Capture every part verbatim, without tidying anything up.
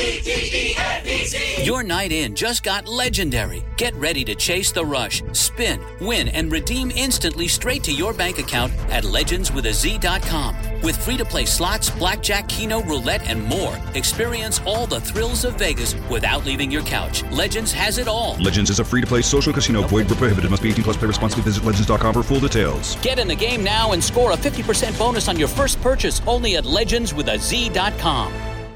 Your night in just got legendary. Get ready to chase the rush, spin, win, and redeem instantly straight to your bank account at legends with a z dot com. With free-to-play slots, blackjack, keno, roulette, and more, experience all the thrills of Vegas without leaving your couch. Legends has it all. Legends is a free-to-play social casino. Void where prohibited. Must be eighteen plus. Play responsibly. Visit legends dot com for full details. Get in the game now and score a fifty percent bonus on your first purchase only at legends with a z dot com.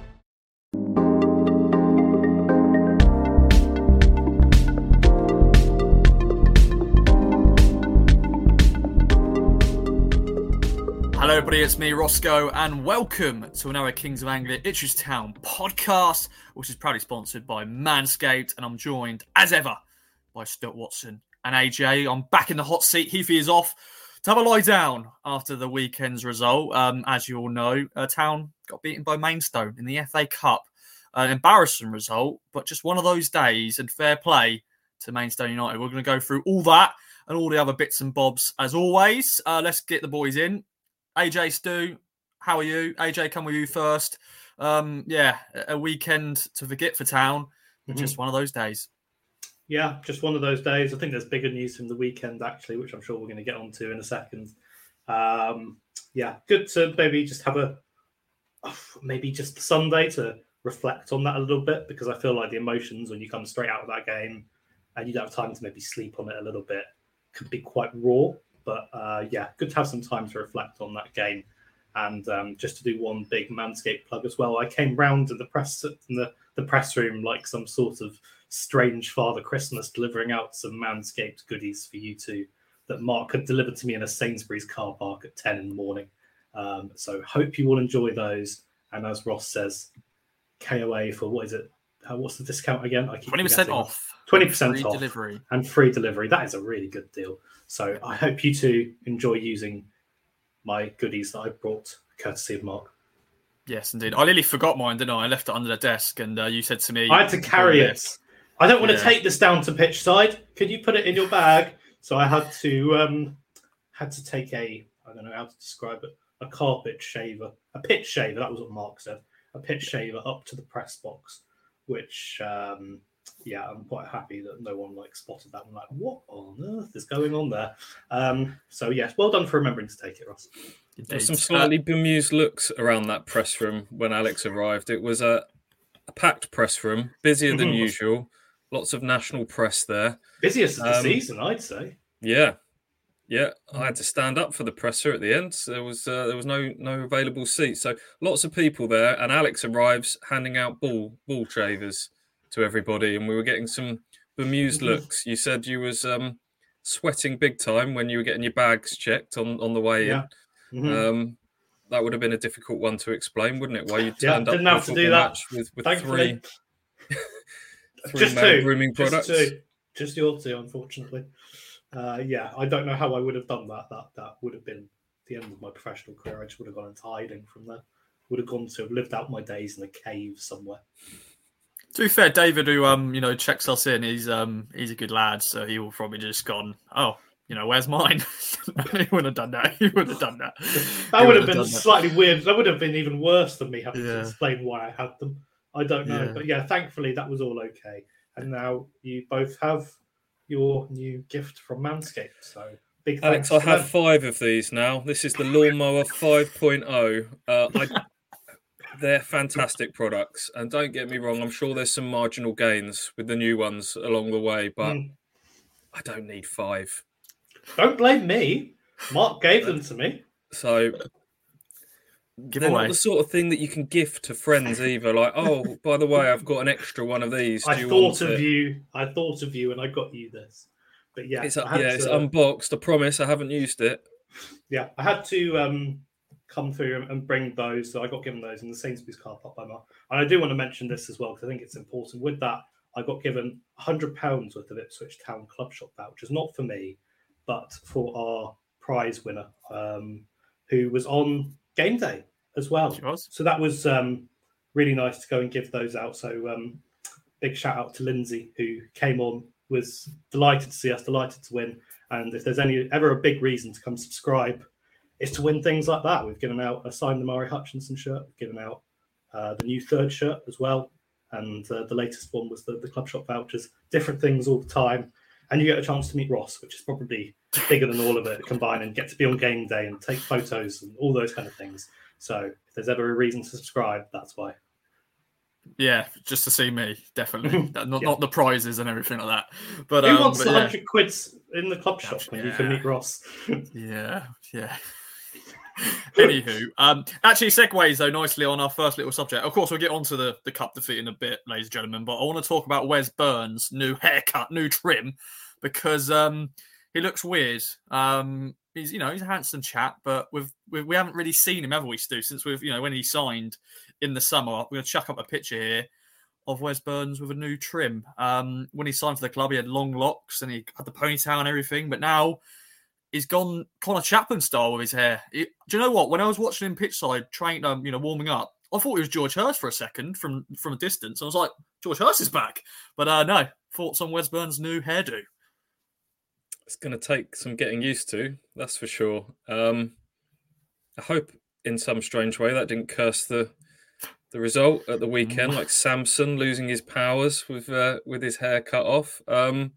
Hello everybody, it's me, Roscoe, and welcome to another Kings of Anglia Ipswich Town podcast, which is proudly sponsored by Manscaped, and I'm joined, as ever, by Stuart Watson and A J. I'm back in the hot seat. Heafy is off to have a lie down after the weekend's result. Um, as you all know, uh, Town got beaten by Maidstone in the F A Cup. An embarrassing result, but just one of those days, and fair play to Maidstone United. We're going to go through all that and all the other bits and bobs as always. Uh, let's get the boys in. A J, Stu, how are you? A J, come with you first. Um, yeah, a weekend to forget for Town, but mm-hmm. just one of those days. Yeah, just one of those days. I think there's bigger news from the weekend, actually, which I'm sure we're going to get onto in a second. Um, yeah, good to maybe just have a, maybe just Sunday to reflect on that a little bit, because I feel like the emotions when you come straight out of that game and you don't have time to maybe sleep on it a little bit could be quite raw. But uh, yeah, good to have some time to reflect on that game. And um, just to do one big Manscaped plug as well, I came round to the press in the, the press room like some sort of strange Father Christmas, delivering out some Manscaped goodies for you two that Mark had delivered to me in a Sainsbury's car park at ten in the morning. Um, so hope you will enjoy those. And as Ross says, K O A for what is it? Uh, what's the discount again? I keep twenty percent off. twenty percent free off delivery. And free delivery. That is a really good deal. So I hope you two enjoy using my goodies that I brought, courtesy of Mark. Yes, indeed. I nearly forgot mine, didn't I? I left it under the desk, and uh, you said to me... I had to carry it. This. I don't want yeah. to take this down to pitch side. Could you put it in your bag? So I had to um, had to take a, I don't know how to describe it, a carpet shaver, a pitch shaver, that was what Mark said, a pitch shaver up to the press box, which... Um, yeah, I'm quite happy that no one like spotted that one. Like, what on earth is going on there? Um, so yes, well done for remembering to take it, Ross. There were some slightly bemused looks around that press room when Alex arrived. It was a, a packed press room, busier than usual. Lots of national press there. Busiest of the um, season, I'd say. Yeah, yeah. I had to stand up for the presser at the end. There was uh, there was no no available seats, so lots of people there. And Alex arrives handing out ball ball shavers to everybody, and we were getting some bemused looks. You said you was um, sweating big time when you were getting your bags checked on, on the way yeah. in. Mm-hmm. Um, that would have been a difficult one to explain, wouldn't it? Why you yeah, turned didn't up have to do that with, with three, three just male two. grooming just products. Two. Just your two, unfortunately. Uh, yeah, I don't know how I would have done that. That that would have been the end of my professional career. I just would have gone into hiding from there. Would have gone to have lived out my days in a cave somewhere. To be fair, David, who um, you know, checks us in, he's um, he's a good lad, so he will probably just gone, oh, you know, where's mine? He wouldn't have done that. He wouldn't have done that. That would have been slightly weird. That would have been even worse than me having yeah. to explain why I had them. I don't know, yeah. but yeah, thankfully that was all okay. And now you both have your new gift from Manscaped. So big thanks. Alex, I have them. five of these now. This is the Lawnmower five point oh. Uh, I. They're fantastic products, and don't get me wrong, I'm sure there's some marginal gains with the new ones along the way, but mm. I don't need five. Don't blame me. Mark gave them to me. So Give they're away. not the sort of thing that you can gift to friends either. Like, oh, by the way, I've got an extra one of these. Do I you thought want of it? you. I thought of you, and I got you this. But yeah, it's, I had yeah, to, it's unboxed. I promise I haven't used it. Yeah, I had to um, come through and bring those. So I got given those in the Sainsbury's car park by Mark. And I do want to mention this as well, because I think it's important. With that, I got given one hundred pounds worth of Ipswich Town Club Shop vouchers, not for me, but for our prize winner, um, who was on game day as well. So that was um, really nice to go and give those out. So um, big shout out to Lindsay, who came on, was delighted to see us, delighted to win. And if there's any ever a big reason to come subscribe, it's to win things like that. We've given out a signed Amari Hutchinson shirt. We've given out uh, the new third shirt as well. And uh, the latest one was the, the club shop vouchers, different things all the time. And you get a chance to meet Ross, which is probably bigger than all of it combined, and get to be on game day and take photos and all those kind of things. So if there's ever a reason to subscribe, that's why. Yeah, just to see me, definitely. not yeah. not the prizes and everything like that. But who um, wants but one hundred yeah. quids in the club shop when yeah. you can meet Ross? yeah, yeah. Anywho, um, actually segues though nicely on our first little subject. Of course, we'll get onto the, the cup defeat in a bit, ladies and gentlemen. But I want to talk about Wes Burns' new haircut, new trim, because um, he looks weird. Um, he's you know he's a handsome chap, but we've, we've we haven't really seen him, have we, Stu? Since we've you know when he signed in the summer. We're going to chuck up a picture here of Wes Burns with a new trim. Um, when he signed for the club, he had long locks and he had the ponytail and everything, but now he's gone Connor Chapman style with his hair. He, do you know what? When I was watching him pitchside, train, um, you know, warming up, I thought he was George Hurst for a second from, from a distance. I was like, George Hurst is back. But uh, no, thoughts on Wes Burns' new hairdo? It's going to take some getting used to, that's for sure. Um, I hope in some strange way that didn't curse the the result at the weekend, like Samson losing his powers with uh, with his hair cut off. Um,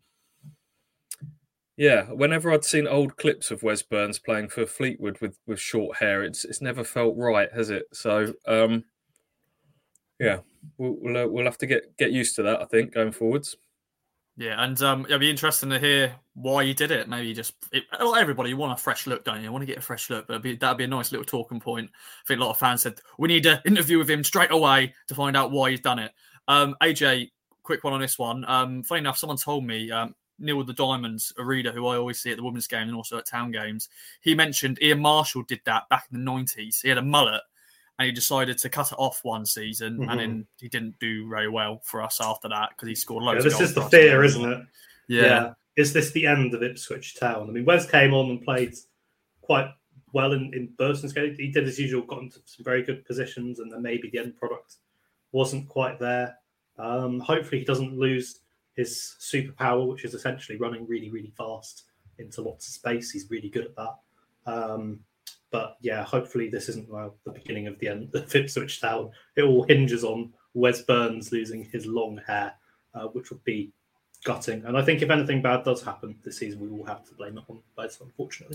Yeah, whenever I'd seen old clips of Wes Burns playing for Fleetwood with, with short hair, it's it's never felt right, has it? So, um, yeah, we'll we'll, uh, we'll have to get, get used to that, I think, going forwards. Yeah, and um, it'll be interesting to hear why he did it. Maybe just it, well, everybody, you want a fresh look, don't you? You want to get a fresh look, but it'd be, that'd be a nice little talking point. I think a lot of fans said we need an interview with him straight away to find out why he's done it. Um, A J, quick one on this one. Um, funny enough, someone told me. Um, Neil the Diamonds, a reader who I always see at the women's game and also at town games, he mentioned Ian Marshall did that back in the nineties. He had a mullet and he decided to cut it off one season, mm-hmm. and then he didn't do very well for us after that because he scored loads yeah, of goals. This is the fear, isn't it? Yeah. yeah. Is this the end of Ipswich Town? I mean, Wes came on and played quite well in, in Burston's game. He did as usual, got into some very good positions, and then maybe the end product wasn't quite there. Um, hopefully he doesn't lose his superpower, which is essentially running really, really fast into lots of space. He's really good at that. Um, but yeah, hopefully this isn't well, the beginning of the end of Ipswich Town. It all hinges on Wes Burns losing his long hair, uh, which would be gutting. And I think if anything bad does happen this season, we will have to blame it on Wes, unfortunately.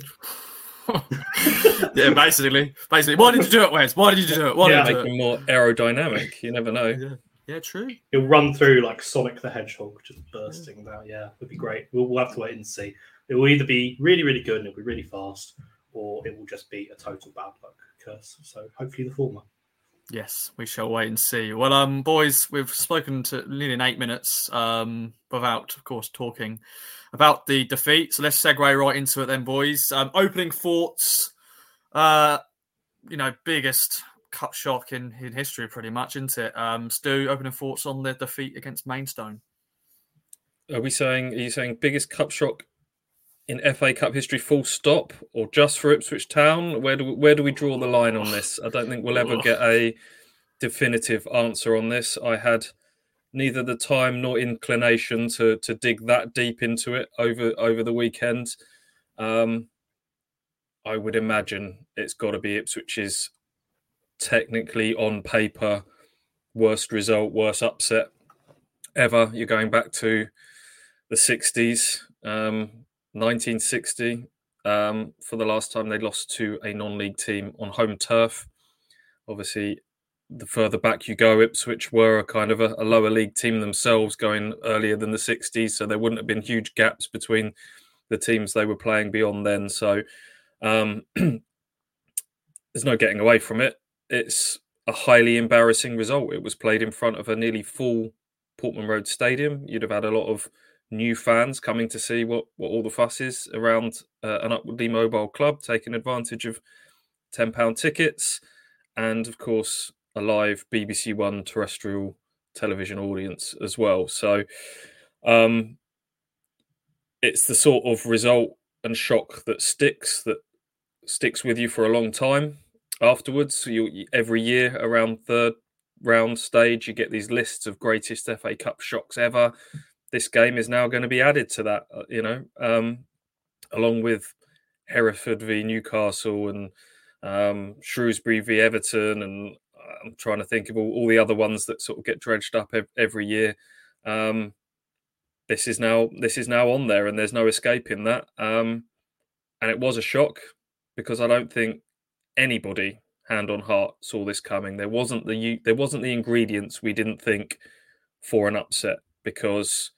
yeah, basically. Basically. Why did you do it, Wes? Why did you do it? Why yeah, did you make do it? him more aerodynamic. You never know. Yeah. Yeah, true. He'll run through like Sonic the Hedgehog, just bursting yeah. out. Yeah, it'd be great. We'll, we'll have to wait and see. It will either be really, really good and it'll be really fast, or it will just be a total bad luck curse. So hopefully the former. Yes, we shall wait and see. Well, um, boys, we've spoken to nearly in eight minutes um, without, of course, talking about the defeat. So let's segue right into it then, boys. Um, opening thoughts, uh, you know, biggest cup shock in, in history, pretty much, isn't it? Um, Stu, opening thoughts on the defeat against Maidstone. Are we saying, are you saying biggest cup shock in F A Cup history, full stop, or just for Ipswich Town? Where do we, where do we draw the line on this? I don't think we'll ever get a definitive answer on this. I had neither the time nor inclination to to dig that deep into it over over the weekend. Um, I would imagine it's got to be Ipswich's technically on paper worst result, worst upset ever. You're going back to the sixties. Um, nineteen sixty, um, for the last time they lost to a non-league team on home turf. Obviously, the further back you go, Ipswich were a kind of a, a lower league team themselves going earlier than the sixties, so there wouldn't have been huge gaps between the teams they were playing beyond then. So um, there's no getting away from it. It's a highly embarrassing result. It was played in front of a nearly full Portman Road Stadium. You'd have had a lot of new fans coming to see what, what all the fuss is around uh, an upwardly mobile club, taking advantage of ten pound tickets, and of course a live B B C One terrestrial television audience as well. So um, it's the sort of result and shock that sticks, that sticks with you for a long time afterwards. You, every year around third round stage, you get these lists of greatest F A Cup shocks ever. This game is now going to be added to that, you know, um, along with Hereford v Newcastle and um, Shrewsbury v Everton, and I'm trying to think of all, all the other ones that sort of get dredged up ev- every year. Um, this is now this is now on there, and there's no escaping that. Um, and it was a shock because I don't think anybody, hand on heart, saw this coming. There wasn't the there wasn't the ingredients we didn't think for an upset, because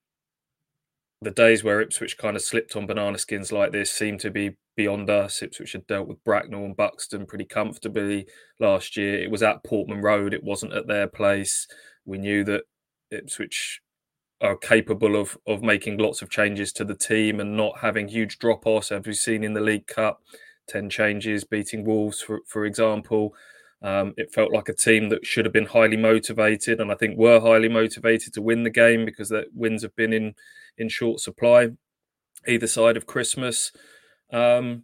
the days where Ipswich kind of slipped on banana skins like this seem to be beyond us. Ipswich had dealt with Bracknell and Buxton pretty comfortably last year. It was at Portman Road. It wasn't at their place. We knew that Ipswich are capable of of making lots of changes to the team and not having huge drop-offs, as we've seen in the League Cup. ten changes, beating Wolves, for, for example. Um, it felt like a team that should have been highly motivated, and I think were highly motivated to win the game, because the wins have been in, in short supply either side of Christmas. Um,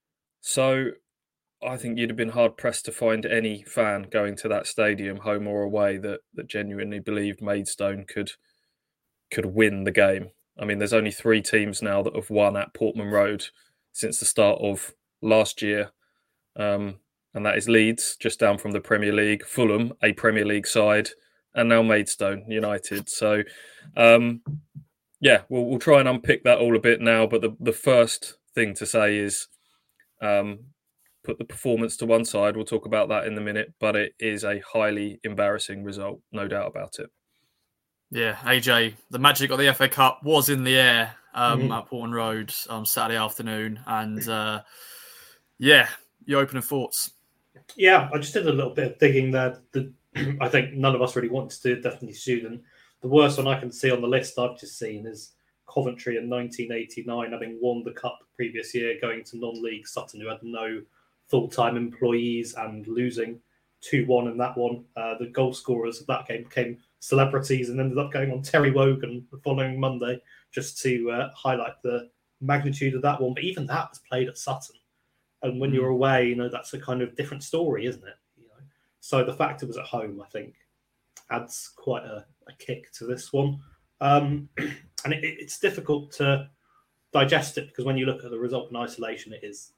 so I think you'd have been hard-pressed to find any fan going to that stadium, home or away, that that genuinely believed Maidstone could could win the game. I mean, there's only three teams now that have won at Portman Road since the start of last year, um, and that is Leeds, just down from the Premier League, Fulham, a Premier League side, and now Maidstone United. So, um, yeah, we'll, we'll try and unpick that all a bit now. But the, the first thing to say is um, put the performance to one side. We'll talk about that in a minute, but it is a highly embarrassing result, no doubt about it. Yeah, A J, the magic of the F A Cup was in the air um, Mm-hmm. at Portman Road um, Saturday afternoon. And uh, yeah, your opening thoughts. Yeah, I just did a little bit of digging there. The, I think none of us really want to do, definitely student. The worst one I can see on the list I've just seen is Coventry in nineteen eighty-nine, having won the Cup the previous year, going to non-league Sutton, who had no full-time employees, and losing two one in that one. Uh, the goal scorers of that game became celebrities and ended up going on Terry Wogan the following Monday, just to uh, highlight the magnitude of that one. But even that was played at Sutton. And when mm. you're away, you know, that's a kind of different story, isn't it? You know, so the fact it was at home, I think, adds quite a, a kick to this one. Um, and it, it's difficult to digest it, because when you look at the result in isolation, it is,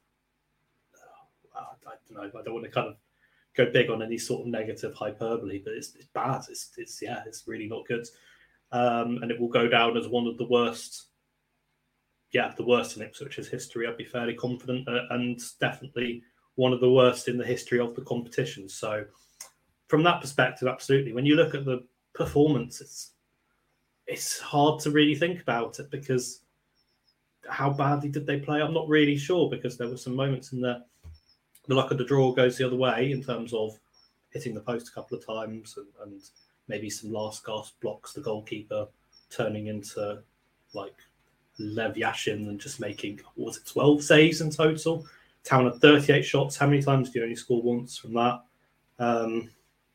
uh, I don't know, I don't want to kind of go big on any sort of negative hyperbole, but it's, it's bad. It's, it's, yeah, it's really not good. Um, and it will go down as one of the worst, yeah, the worst in Ipswich's history, I'd be fairly confident, uh, and definitely one of the worst in the history of the competition. So from that perspective, absolutely. When you look at the performance, it's, it's hard to really think about it, because how badly did they play? I'm not really sure, because there were some moments in there. The luck of the draw goes the other way in terms of hitting the post a couple of times, and, and maybe some last gasp blocks, the goalkeeper turning into like Lev Yashin and just making, what was it, twelve saves in total? Town had thirty-eight shots. How many times do you only score once from that? Um,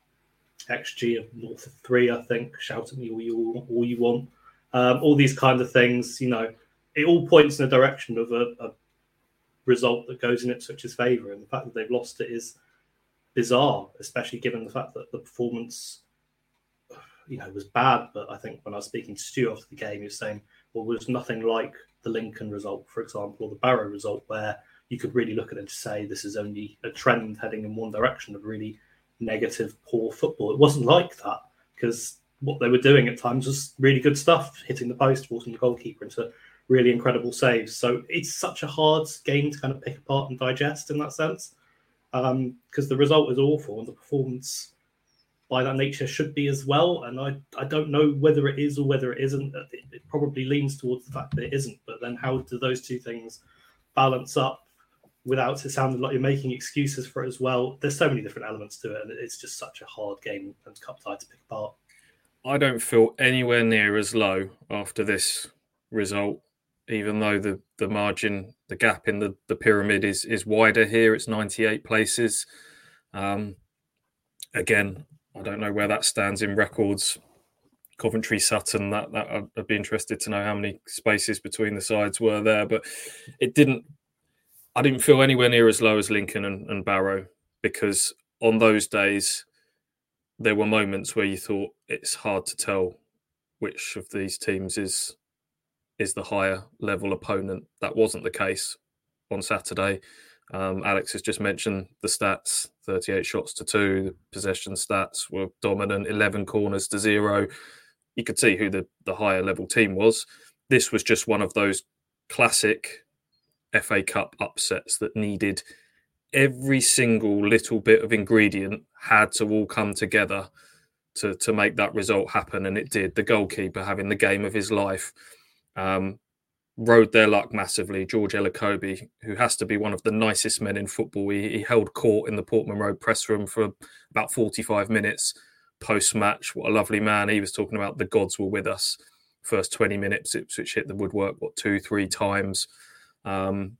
X G of north of three, I think. Shout at me all you, all you want. Um, all these kind of things, you know, it all points in the direction of a, a result that goes in Ipswich's favour, and the fact that they've lost it is bizarre, especially given the fact that the performance, you know, was bad. But I think when I was speaking to Stu after the game, he was saying, well, it was nothing like the Lincoln result, for example, or the Barrow result, where you could really look at it and say this is only a trend heading in one direction of really negative, poor football. It wasn't like that, because what they were doing at times was really good stuff, hitting the post, forcing the goalkeeper into really incredible saves. So it's such a hard game to kind of pick apart and digest in that sense, because um, the result is awful and the performance by that nature should be as well. And I, I don't know whether it is or whether it isn't. It, it probably leans towards the fact that it isn't. But then how do those two things balance up without it sounding like you're making excuses for it as well? There's so many different elements to it, and it's just such a hard game and cup tie to pick apart. I don't feel anywhere near as low after this result, even though the, the margin, the gap in the, the pyramid is is wider here. It's ninety-eight places. Um, again, I don't know where that stands in records. Coventry, Sutton, that, that I'd, I'd be interested to know how many spaces between the sides were there. But it didn't, I didn't feel anywhere near as low as Lincoln and, and Barrow, because on those days, there were moments where you thought it's hard to tell which of these teams is is the higher level opponent. That wasn't the case on Saturday. Um, Alex has just mentioned the stats, thirty-eight shots to two. The possession stats were dominant, eleven corners to zero. You could see who the, the higher level team was. This was just one of those classic F A Cup upsets that needed every single little bit of ingredient had to all come together to, to make that result happen. And it did. The goalkeeper having the game of his life. Um, rode their luck massively. George Elokobi, who has to be one of the nicest men in football. He, he held court in the Portman Road press room for about forty-five minutes post-match. What a lovely man. He was talking about the gods were with us. First twenty minutes, Ipswich hit the woodwork, what, two, three times. Um,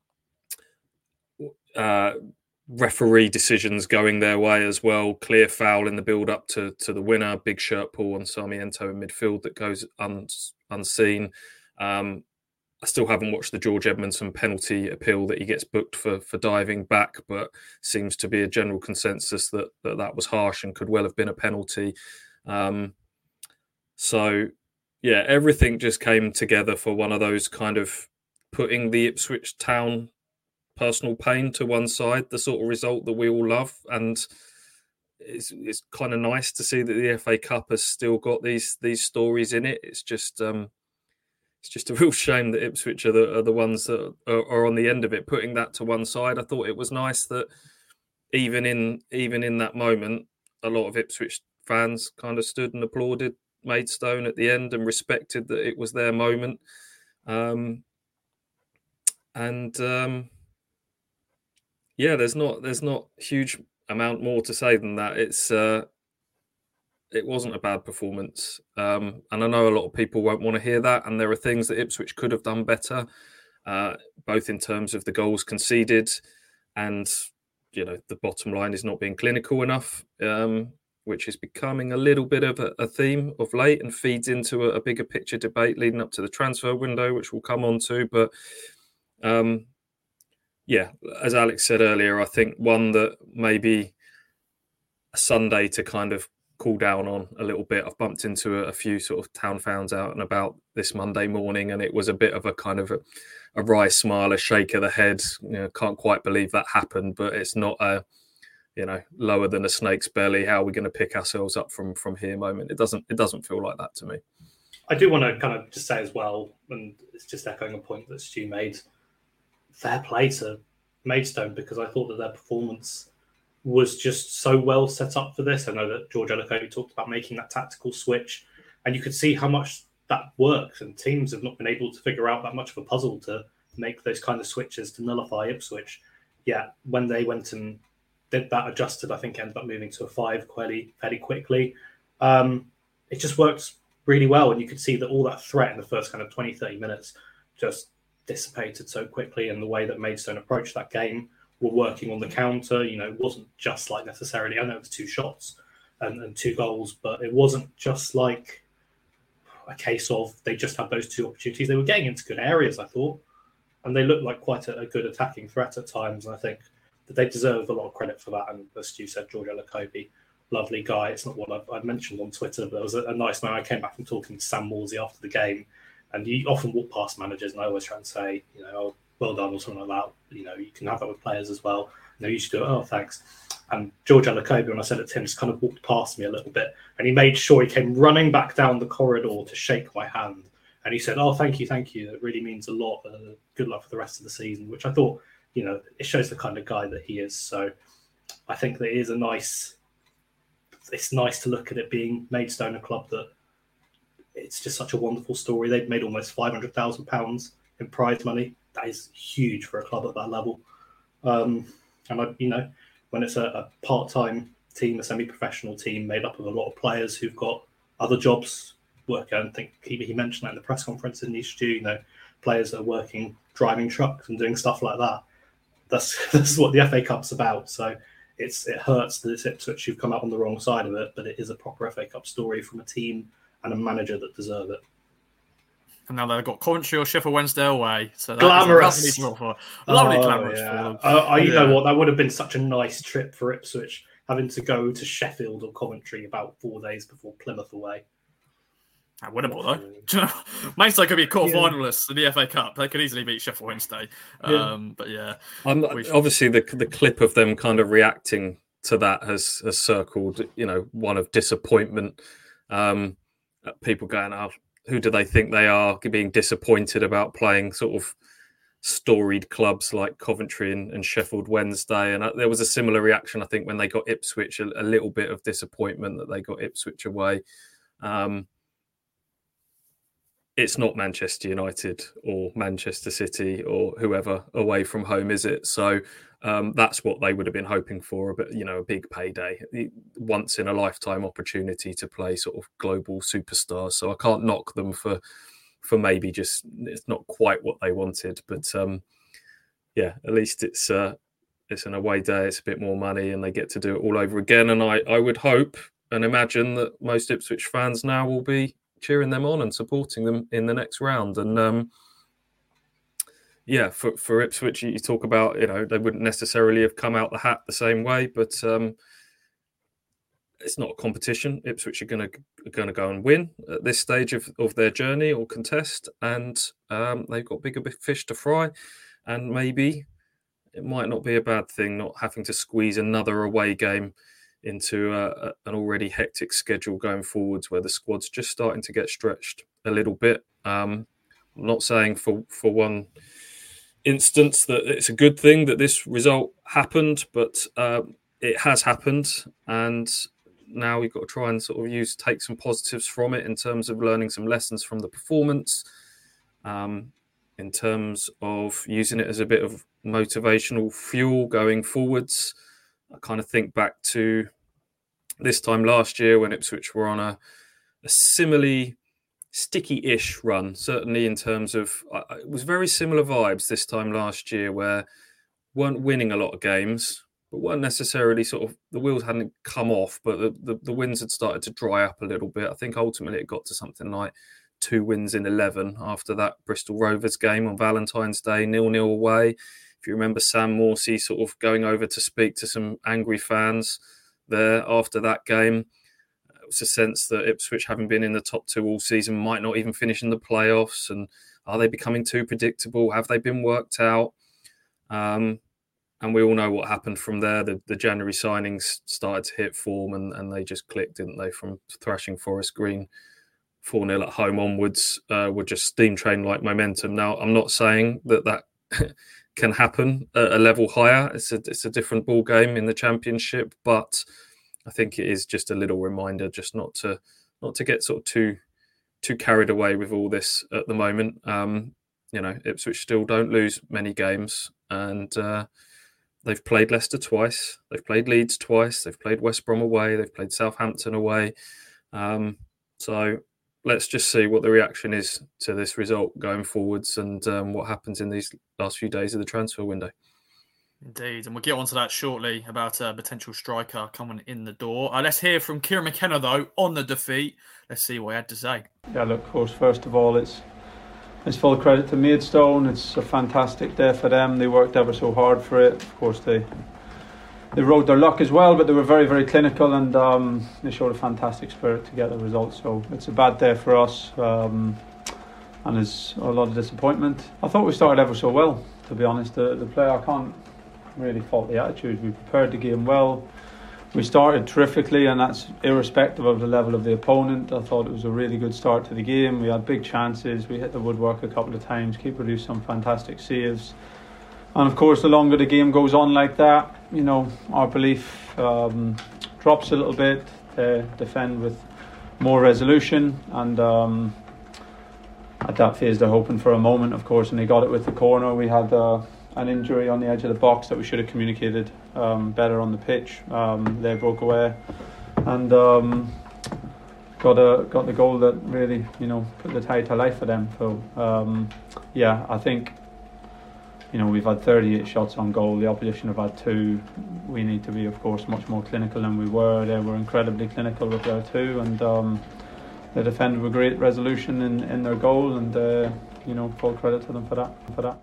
uh, referee decisions going their way as well. Clear foul in the build-up to, to the winner. Big shirt pull on Sarmiento in midfield that goes un, unseen. Um, I still haven't watched the George Edmondson penalty appeal that he gets booked for for diving back, but seems to be a general consensus that that, that was harsh and could well have been a penalty. Um, so, yeah, everything just came together for one of those kind of putting the Ipswich Town personal pain to one side, the sort of result that we all love. And it's it's kind of nice to see that the F A Cup has still got these these stories in it. It's just... Um, It's just a real shame that Ipswich are the, are the ones that are, are on the end of it. Putting that to one side, I thought it was nice that even in even in that moment, a lot of Ipswich fans kind of stood and applauded Maidstone at the end and respected that it was their moment. Um, and um, yeah, there's not there's not a huge amount more to say than that. It's uh, It wasn't a bad performance. Um, and I know a lot of people won't want to hear that. And there are things that Ipswich could have done better, uh, both in terms of the goals conceded and, you know, the bottom line is not being clinical enough, um, which is becoming a little bit of a, a theme of late and feeds into a, a bigger picture debate leading up to the transfer window, which we'll come on to. But um, yeah, as Alex said earlier, I think one that maybe a Sunday to kind of cool down on a little bit. I've bumped into a, a few sort of town fans out and about this Monday morning, and it was a bit of a kind of a, a wry smile, a shake of the head. You know, can't quite believe that happened, but it's not a, you know, lower than a snake's belly. How are we going to pick ourselves up from from here moment? It doesn't. It doesn't feel like that to me. I do want to kind of just say as well, and it's just echoing a point that Stu made. Fair play to Maidstone, because I thought that their performance was just so well set up for this. I know that George Elokobi talked about making that tactical switch, and you could see how much that works, and teams have not been able to figure out that much of a puzzle to make those kind of switches to nullify Ipswich. Yeah, when they went and did that, adjusted, I think ended up moving to a five fairly, fairly quickly. Um, it just worked really well, and you could see that all that threat in the first kind of twenty, thirty minutes just dissipated so quickly, and the way that Maidstone approached that game were working on the counter. You know, it wasn't just like necessarily, I know it was two shots and, and two goals, but it wasn't just like a case of they just had those two opportunities. They were getting into good areas, I thought, and they looked like quite a, a good attacking threat at times. And I think that they deserve a lot of credit for that. And as Stu said, George Elokobi, lovely guy. It's not what I've, I've mentioned on Twitter, but there was a, a nice man. I came back from talking to Sam Morsey after the game, and you often walk past managers, and I always try and say, you know, oh, well done or something like that. You know, you can have that with players as well. And they usually go, oh, thanks. And George Elokobi, when I said it to him, just kind of walked past me a little bit, and he made sure he came running back down the corridor to shake my hand. And he said, oh, thank you, thank you. That really means a lot. Uh, good luck for the rest of the season, which I thought, you know, it shows the kind of guy that he is. So I think that it is a nice, it's nice to look at it being Maidstone, a club that it's just such a wonderful story. They've made almost five hundred thousand pounds in prize money. That is huge for a club at that level. Um, and, I, you know, when it's a, a part-time team, a semi-professional team made up of a lot of players who've got other jobs, work, I think he, he mentioned that in the press conference in East Stu, you know, players that are working, driving trucks and doing stuff like that. That's, that's what the F A Cup's about. So it's it hurts that it's Ipswich who've come out on the wrong side of it, but it is a proper F A Cup story from a team and a manager that deserve it. And now they've got Coventry or Sheffield Wednesday away. So that glamorous. Is a lovely, for, lovely oh, glamorous yeah. for them. Uh, you yeah. know what? That would have been such a nice trip for Ipswich, having to go to Sheffield or Coventry about four days before Plymouth away. Winnable though. Do you know, Maidstone could be quarter Yeah. finalists in the F A Cup. They could easily beat Sheffield Wednesday. Yeah. Um, but yeah, I'm, we should- obviously the the clip of them kind of reacting to that has has circled, you know, one of disappointment. Um, people going, "Oh, who do they think they are?" Being disappointed about playing sort of storied clubs like Coventry and, and Sheffield Wednesday, and uh, there was a similar reaction, I think, when they got Ipswich. A, a little bit of disappointment that they got Ipswich away. Um, it's not Manchester United or Manchester City or whoever away from home, is it? So um, that's what they would have been hoping for, but you know, a big payday, once in a lifetime opportunity to play sort of global superstars. So I can't knock them for for maybe just it's not quite what they wanted, but um, yeah, at least it's uh, it's an away day, it's a bit more money, and they get to do it all over again. And I I would hope and imagine that most Ipswich fans now will be cheering them on and supporting them in the next round. And um, yeah, for, for Ipswich, you talk about, you know, they wouldn't necessarily have come out the hat the same way, but um, it's not a competition. Ipswich are going to going to go and win at this stage of, of their journey or contest, and um, they've got bigger fish to fry. And maybe it might not be a bad thing not having to squeeze another away game into a, an already hectic schedule going forwards, where the squad's just starting to get stretched a little bit. Um, I'm not saying for, for one instance that it's a good thing that this result happened, but uh, it has happened, and now we've got to try and sort of use take some positives from it in terms of learning some lessons from the performance, um, in terms of using it as a bit of motivational fuel going forwards. I kind of think back to this time last year when Ipswich were on a, a similarly sticky-ish run, certainly in terms of, uh, it was very similar vibes this time last year, where weren't winning a lot of games, but weren't necessarily sort of, the wheels hadn't come off, but the, the, the wins had started to dry up a little bit. I think ultimately it got to something like two wins in eleven after that Bristol Rovers game on Valentine's Day, nil-nil away. If you remember Sam Morsey sort of going over to speak to some angry fans there after that game, it was a sense that Ipswich, having been in the top two all season, might not even finish in the playoffs. And are they becoming too predictable? Have they been worked out? Um, and we all know what happened from there. The, the January signings started to hit form, and, and they just clicked, didn't they? From thrashing Forest Green four nil at home onwards, uh, were just steam train like momentum. Now, I'm not saying that that can happen at a level higher. It's a it's a different ball game in the Championship, but I think it is just a little reminder just not to not to get sort of too too carried away with all this at the moment. Um, you know, Ipswich still don't lose many games, and uh, they've played Leicester twice, they've played Leeds twice, they've played West Brom away, they've played Southampton away. Um, so let's just see what the reaction is to this result going forwards, and um, what happens in these last few days of the transfer window. Indeed, and we'll get on to that shortly about a potential striker coming in the door. Uh, let's hear from Kieran McKenna, though, on the defeat. Let's see what he had to say. Yeah, look, of course, first of all, it's it's full credit to Maidstone. It's a fantastic day for them. They worked ever so hard for it. Of course, they they rode their luck as well, but they were very, very clinical, and um, they showed a fantastic spirit to get the result. So it's a bad day for us, um, and there's a lot of disappointment. I thought we started ever so well, to be honest. The, the play, I can't really fault the attitude. We prepared the game well. We started terrifically, and that's irrespective of the level of the opponent. I thought it was a really good start to the game. We had big chances. We hit the woodwork a couple of times. Keeper produced some fantastic saves. And of course, the longer the game goes on like that, you know, our belief um, drops a little bit. They defend with more resolution, and um, at that phase they're hoping for a moment, of course, and they got it with the corner. We had uh, an injury on the edge of the box that we should have communicated um, better on the pitch. Um, they broke away, and um, got a got the goal that really, you know, put the tie to life for them. So um, yeah, I think, you know, we've had thirty-eight shots on goal. The opposition have had two. We need to be, of course, much more clinical than we were. They were incredibly clinical with their two, and um, they defended with great resolution in, in their goal, and uh, you know, full credit to them for that. For that.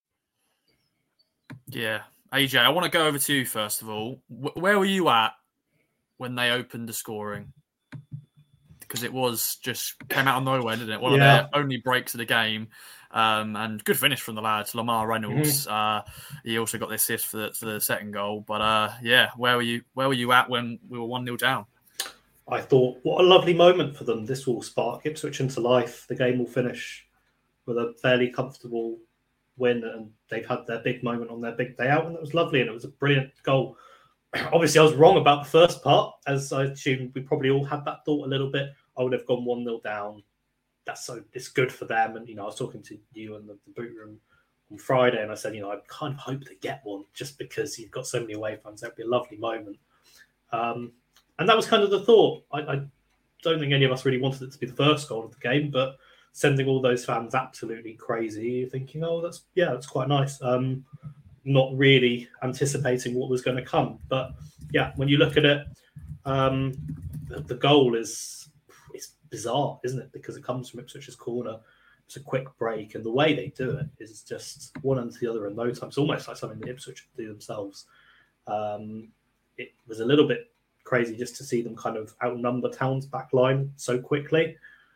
Yeah, A J, I want to go over to you first of all. W- where were you at when they opened the scoring? because it was just came out of nowhere, didn't it? One Yeah. of their only breaks of the game. Um, and good finish from the lads, Lamar Reynolds. Mm-hmm. Uh, he also got the assist for the, for the second goal. But uh, yeah, where were you? Where were you at when we were one nil down? I thought, what a lovely moment for them. This will spark Ipswich into life. The game will finish with a fairly comfortable win, and they've had their big moment on their big day out, and it was lovely, and it was a brilliant goal. Obviously, I was wrong about the first part, as I assume we probably all had that thought a little bit. I would have gone one nil down. That's so it's good for them. And, you know, I was talking to you in the, the boot room on Friday, and I said, you know, I kind of hope they get one just because you've got so many away fans. That'd be a lovely moment. Um, and that was kind of the thought. I, I don't think any of us really wanted it to be the first goal of the game, but sending all those fans absolutely crazy, you're thinking, oh, that's, yeah, that's quite nice. Um, not really anticipating what was going to come. But, yeah, when you look at it, um, the, the goal is... bizarre, isn't it? Because it comes from Ipswich's corner. It's a quick break, and the way they do it is just one under the other in no time. It's almost like something that Ipswich do themselves. Um, it was a little bit crazy just to see them kind of outnumber Town's back line so quickly.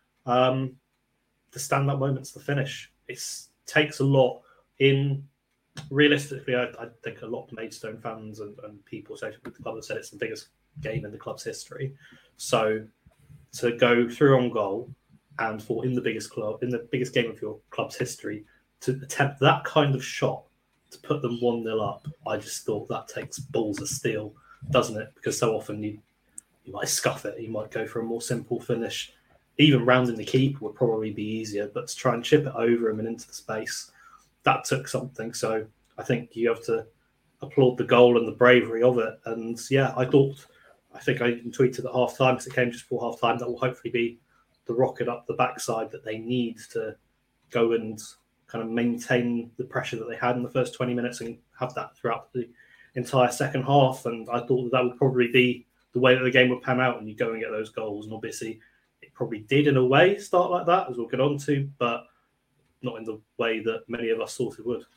Um, the stand-up moments, the finish, it takes a lot in. Realistically, I, I think a lot of Maidstone fans and, and people associated with the club have said it's the biggest game in the club's history. So to go through on goal and for in the biggest club, in the biggest game of your club's history, to attempt that kind of shot to put them one nil up, I just thought that takes balls of steel, doesn't it? Because so often you you might scuff it, you might go for a more simple finish. Even rounding the keeper would probably be easier, but to try and chip it over him and into the space, that took something. So I think you have to applaud the goal and the bravery of it. And yeah, I thought. I think I even tweeted at half time because it came just before half time. That will hopefully be the rocket up the backside that they need to go and kind of maintain the pressure that they had in the first twenty minutes and have that throughout the entire second half. And I thought that, that would probably be the way that the game would pan out and you go and get those goals. And obviously it probably did in a way start like that, as we'll get on to, but not in the way that many of us thought it would.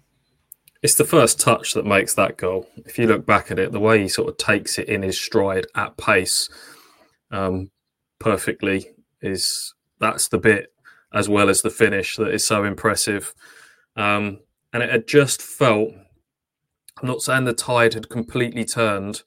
It's the first touch that makes that goal. If you look back at it, the way he sort of takes it in his stride at pace um, perfectly is that's the bit, as well as the finish, that is so impressive. Um, and it had just felt, I'm not saying the tide had completely turned,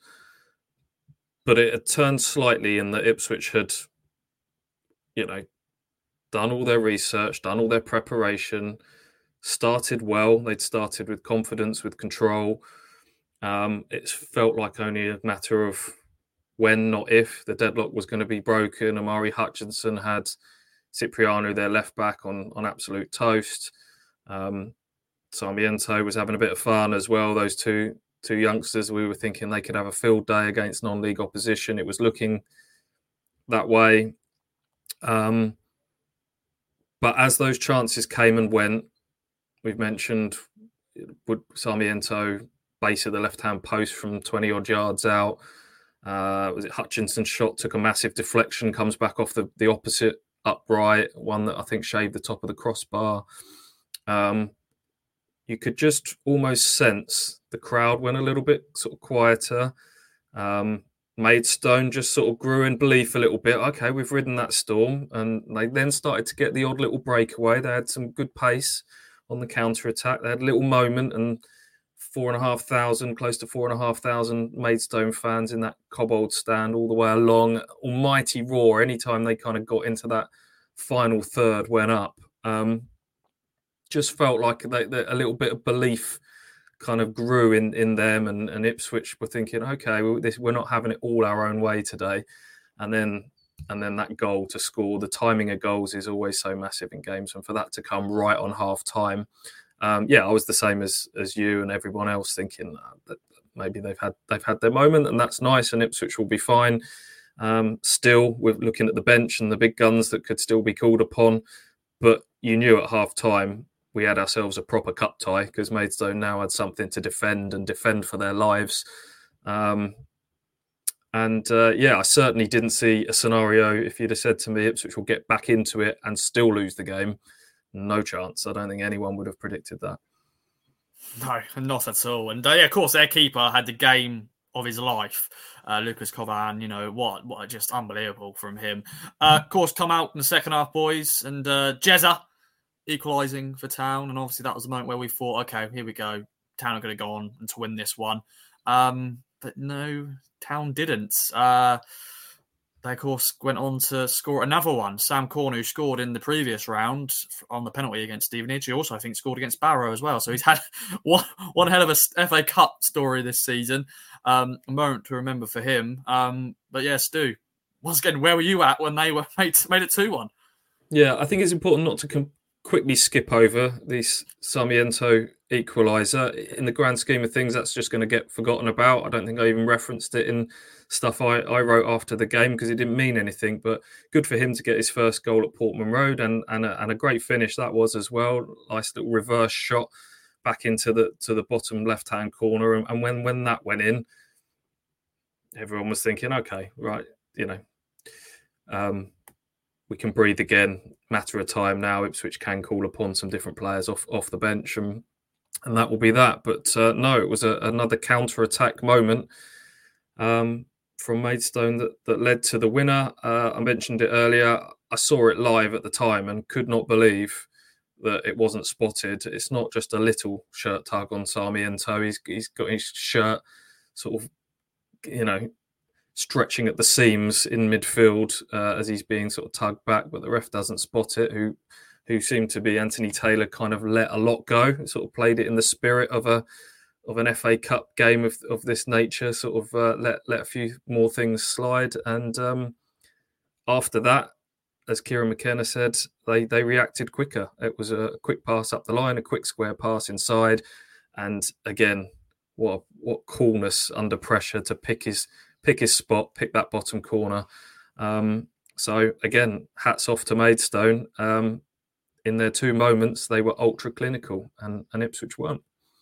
but it had turned slightly in that Ipswich had, you know, done all their research, done all their preparation, started well. They'd started with confidence, with control. Um, it felt like only a matter of when, not if, the deadlock was going to be broken. Amari Hutchinson had Cipriano, their left back, on, on absolute toast. Um, Sarmiento was having a bit of fun as well. Those two two youngsters, we were thinking they could have a field day against non-league opposition. It was looking that way. Um, but as those chances came and went, we've mentioned would Sarmiento base of the left-hand post from twenty-odd yards out. Uh, was it Hutchinson's shot took a massive deflection, comes back off the, the opposite upright, one that I think shaved the top of the crossbar. Um, you could just almost sense the crowd went a little bit sort of quieter. Um, Maidstone just sort of grew in belief a little bit. Okay, we've ridden that storm. And they then started to get the odd little breakaway. They had some good pace on the counter-attack. They had a little moment, and four and a half thousand, close to four and a half thousand Maidstone fans in that Cobbold stand all the way along. Almighty roar anytime they kind of got into that final third, went up. Um, just felt like they, they, a little bit of belief kind of grew in, in them, and, and Ipswich were thinking, okay, well, this, we're not having it all our own way today. And then and then that goal to score, the timing of goals is always so massive in games, and for that to come right on half time, um, yeah, I was the same as as you and everyone else, thinking that maybe they've had they've had their moment, and that's nice, and Ipswich will be fine. Um, still, we're looking at the bench and the big guns that could still be called upon, but you knew at half time we had ourselves a proper cup tie, because Maidstone now had something to defend and defend for their lives. Um, and uh, yeah, I certainly didn't see a scenario, if you'd have said to me Ipswich will get back into it and still lose the game. No chance. I don't think anyone would have predicted that. No, not at all. And uh, yeah, of course, their keeper had the game of his life. Uh, Lucas Kovan, you know, what, what just unbelievable from him. Uh, of course, come out in the second half, boys, and uh, Jezza equalising for Town. And obviously that was the moment where we thought, okay, here we go. Town are going to go on and to win this one. Um, but no, Town didn't. Uh, they, of course, went on to score another one. Sam Corn, who scored in the previous round on the penalty against Stevenage, he also, I think, scored against Barrow as well. So he's had one, one hell of a F A Cup story this season. Um, a moment to remember for him. Um, but yeah, Stu, once again, where were you at when they were made, made it two one? Yeah, I think it's important not to com- quickly skip over this Sarmiento equaliser. In the grand scheme of things, that's just going to get forgotten about. I don't think I even referenced it in stuff I, I wrote after the game because it didn't mean anything, but good for him to get his first goal at Portman Road, and and a, and a great finish that was as well. Nice little reverse shot back into the to the bottom left-hand corner, and, and when, when that went in, everyone was thinking, okay, right, you know, um, we can breathe again. Matter of time now. Ipswich can call upon some different players off, off the bench, and and that will be that. But uh, no, it was a, another counter-attack moment um, from Maidstone that, that led to the winner. Uh, I mentioned it earlier. I saw it live at the time and could not believe that it wasn't spotted. It's not just a little shirt tug on Sarmiento. He's he's got his shirt sort of, you know, stretching at the seams in midfield uh, as he's being sort of tugged back, but the ref doesn't spot it. Who, who seemed to be Anthony Taylor, kind of let a lot go. Sort of played it in the spirit of a of an F A Cup game of of this nature. Sort of uh, let let a few more things slide, and um, after that, as Kieran McKenna said, they they reacted quicker. It was a quick pass up the line, a quick square pass inside, and again, what what coolness under pressure to pick his. pick his spot, pick that bottom corner. Um, so again, hats off to Maidstone. Um, in their two moments, they were ultra clinical, and, and Ipswich weren't.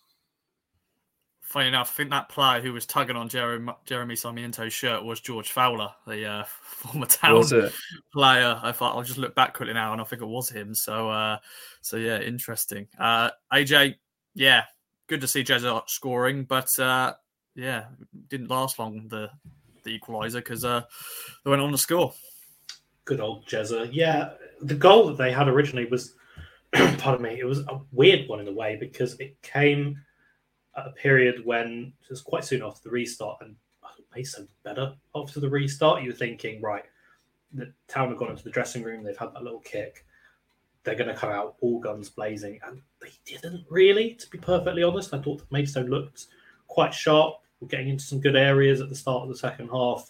Funny enough, I think that player who was tugging on Jeremy, Jeremy Sarmiento's shirt was George Fowler, the uh, former Town player. I thought I'll just look back quickly now, and I think it was him. So, uh, so yeah, interesting. Uh, A J, yeah, good to see Jezza scoring, but uh, yeah, didn't last long, the the equaliser, because uh, they went on to score. Good old Jezza. Yeah, the goal that they had originally was, pardon me, it was a weird one in a way because it came at a period when it was quite soon after the restart, and I thought Maidstone did better after the restart. You were thinking, right, the Town have gone into the dressing room, they've had that little kick, they're going to come out all guns blazing, and they didn't really, to be perfectly honest. I thought that Maidstone looked quite sharp. We're getting into some good areas at the start of the second half.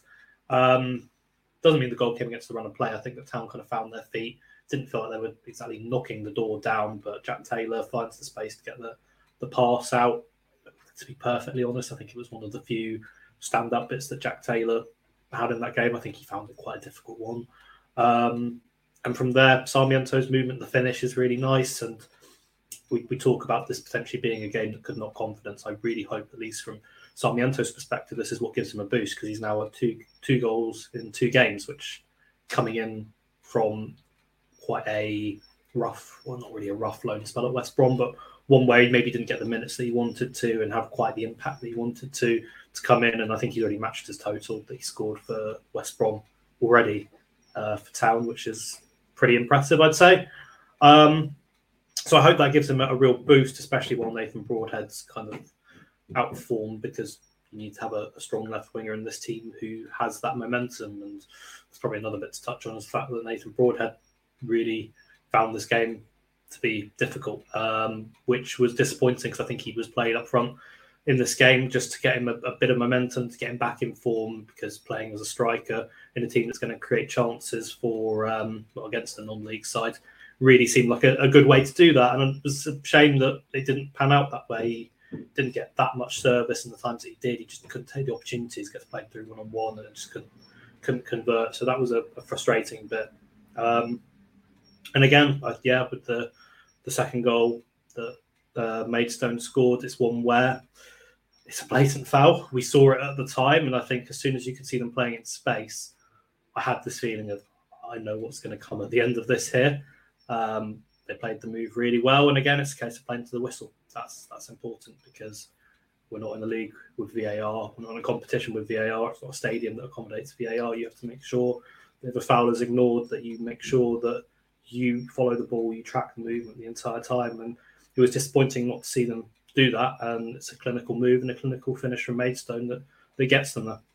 Um, doesn't mean the goal came against the run of play. I think the Town kind of found their feet. Didn't feel like they were exactly knocking the door down, but Jack Taylor finds the space to get the, the pass out. To be perfectly honest, I think it was one of the few stand-up bits that Jack Taylor had in that game. I think he found it quite a difficult one. Um, and from there, Sarmiento's movement, the finish is really nice. And we, we talk about this potentially being a game that could knock confidence. I really hope, at least from Sarmiento's perspective, this is what gives him a boost, because he's now at two two goals in two games, which coming in from quite a rough, well, not really a rough loan spell at West Brom, but one where he maybe didn't get the minutes that he wanted to and have quite the impact that he wanted to to come in. And I think he's already matched his total that he scored for West Brom already uh, for Town, which is pretty impressive, I'd say. Um, so I hope that gives him a, a real boost, especially while Nathan Broadhead's kind of out of form, because you need to have a, a strong left winger in this team who has that momentum. And there's probably another bit to touch on is the fact that Nathan Broadhead really found this game to be difficult, um, which was disappointing because I think he was played up front in this game just to get him a, a bit of momentum, to get him back in form, because playing as a striker in a team that's going to create chances for um, well, against a non-league side really seemed like a, a good way to do that. And it was a shame that it didn't pan out that way. He didn't get that much service in the times that he did. He just couldn't take the opportunities, gets played through one-on-one and just couldn't, couldn't convert. So that was a, a frustrating bit. Um, and again, uh, yeah, with the the second goal that uh, Maidstone scored, it's one where it's a blatant foul. We saw it at the time, and I think as soon as you could see them playing in space, I had this feeling of, I know what's going to come at the end of this here. Um, they played the move really well, and again, it's a case of playing to the whistle. That's that's important, because we're not in a league with V A R, we're not in a competition with V A R, it's not a stadium that accommodates V A R. You have to make sure that if a foul is ignored, that you make sure that you follow the ball, you track the movement the entire time. And it was disappointing not to see them do that. And it's a clinical move and a clinical finish from Maidstone that, that gets them there.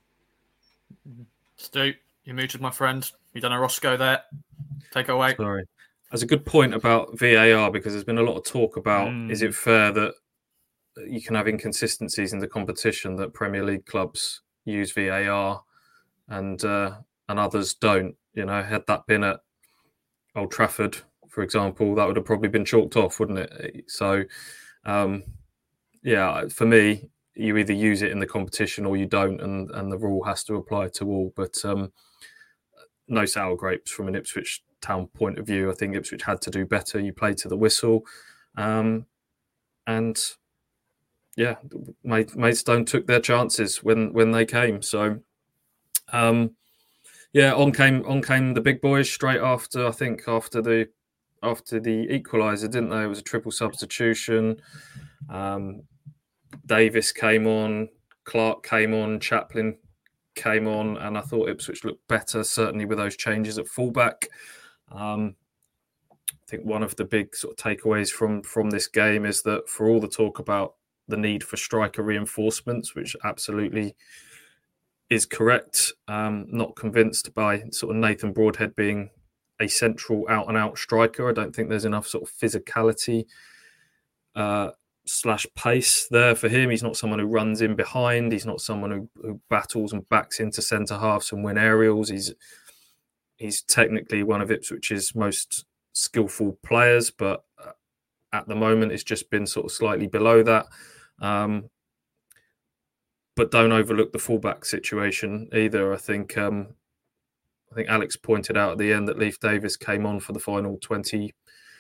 Stu, you muted, my friend. You done a Roscoe there. Take it away. Sorry. That's a good point about V A R, because there's been a lot of talk about mm. is it fair that you can have inconsistencies in the competition, that Premier League clubs use V A R and uh, and others don't. You know, had that been at Old Trafford, for example, that would have probably been chalked off, wouldn't it? So, um, yeah, for me, you either use it in the competition or you don't, and, and the rule has to apply to all. But um, no sour grapes from an Ipswich Town point of view. I think Ipswich had to do better. You played to the whistle. Um, and, yeah, Maidstone took their chances when, when they came. So, um, yeah, on came on came the big boys straight after, I think, after the after the equaliser, didn't they? It was a triple substitution. Um, Davis came on, Clark came on, Chaplin came on, and I thought Ipswich looked better, certainly with those changes at fullback. Um, I think one of the big sort of takeaways from, from this game is that for all the talk about the need for striker reinforcements, which absolutely is correct, um, not convinced by sort of Nathan Broadhead being a central out-and-out striker. I don't think there's enough sort of physicality uh, slash pace there for him. He's not someone who runs in behind. He's not someone who, who battles and backs into centre-halves and win aerials. He's he's technically one of Ipswich's most skillful players, but at the moment it's just been sort of slightly below that. Um, but don't overlook the fullback situation either. I think um, I think Alex pointed out at the end that Leif Davis came on for the final twenty,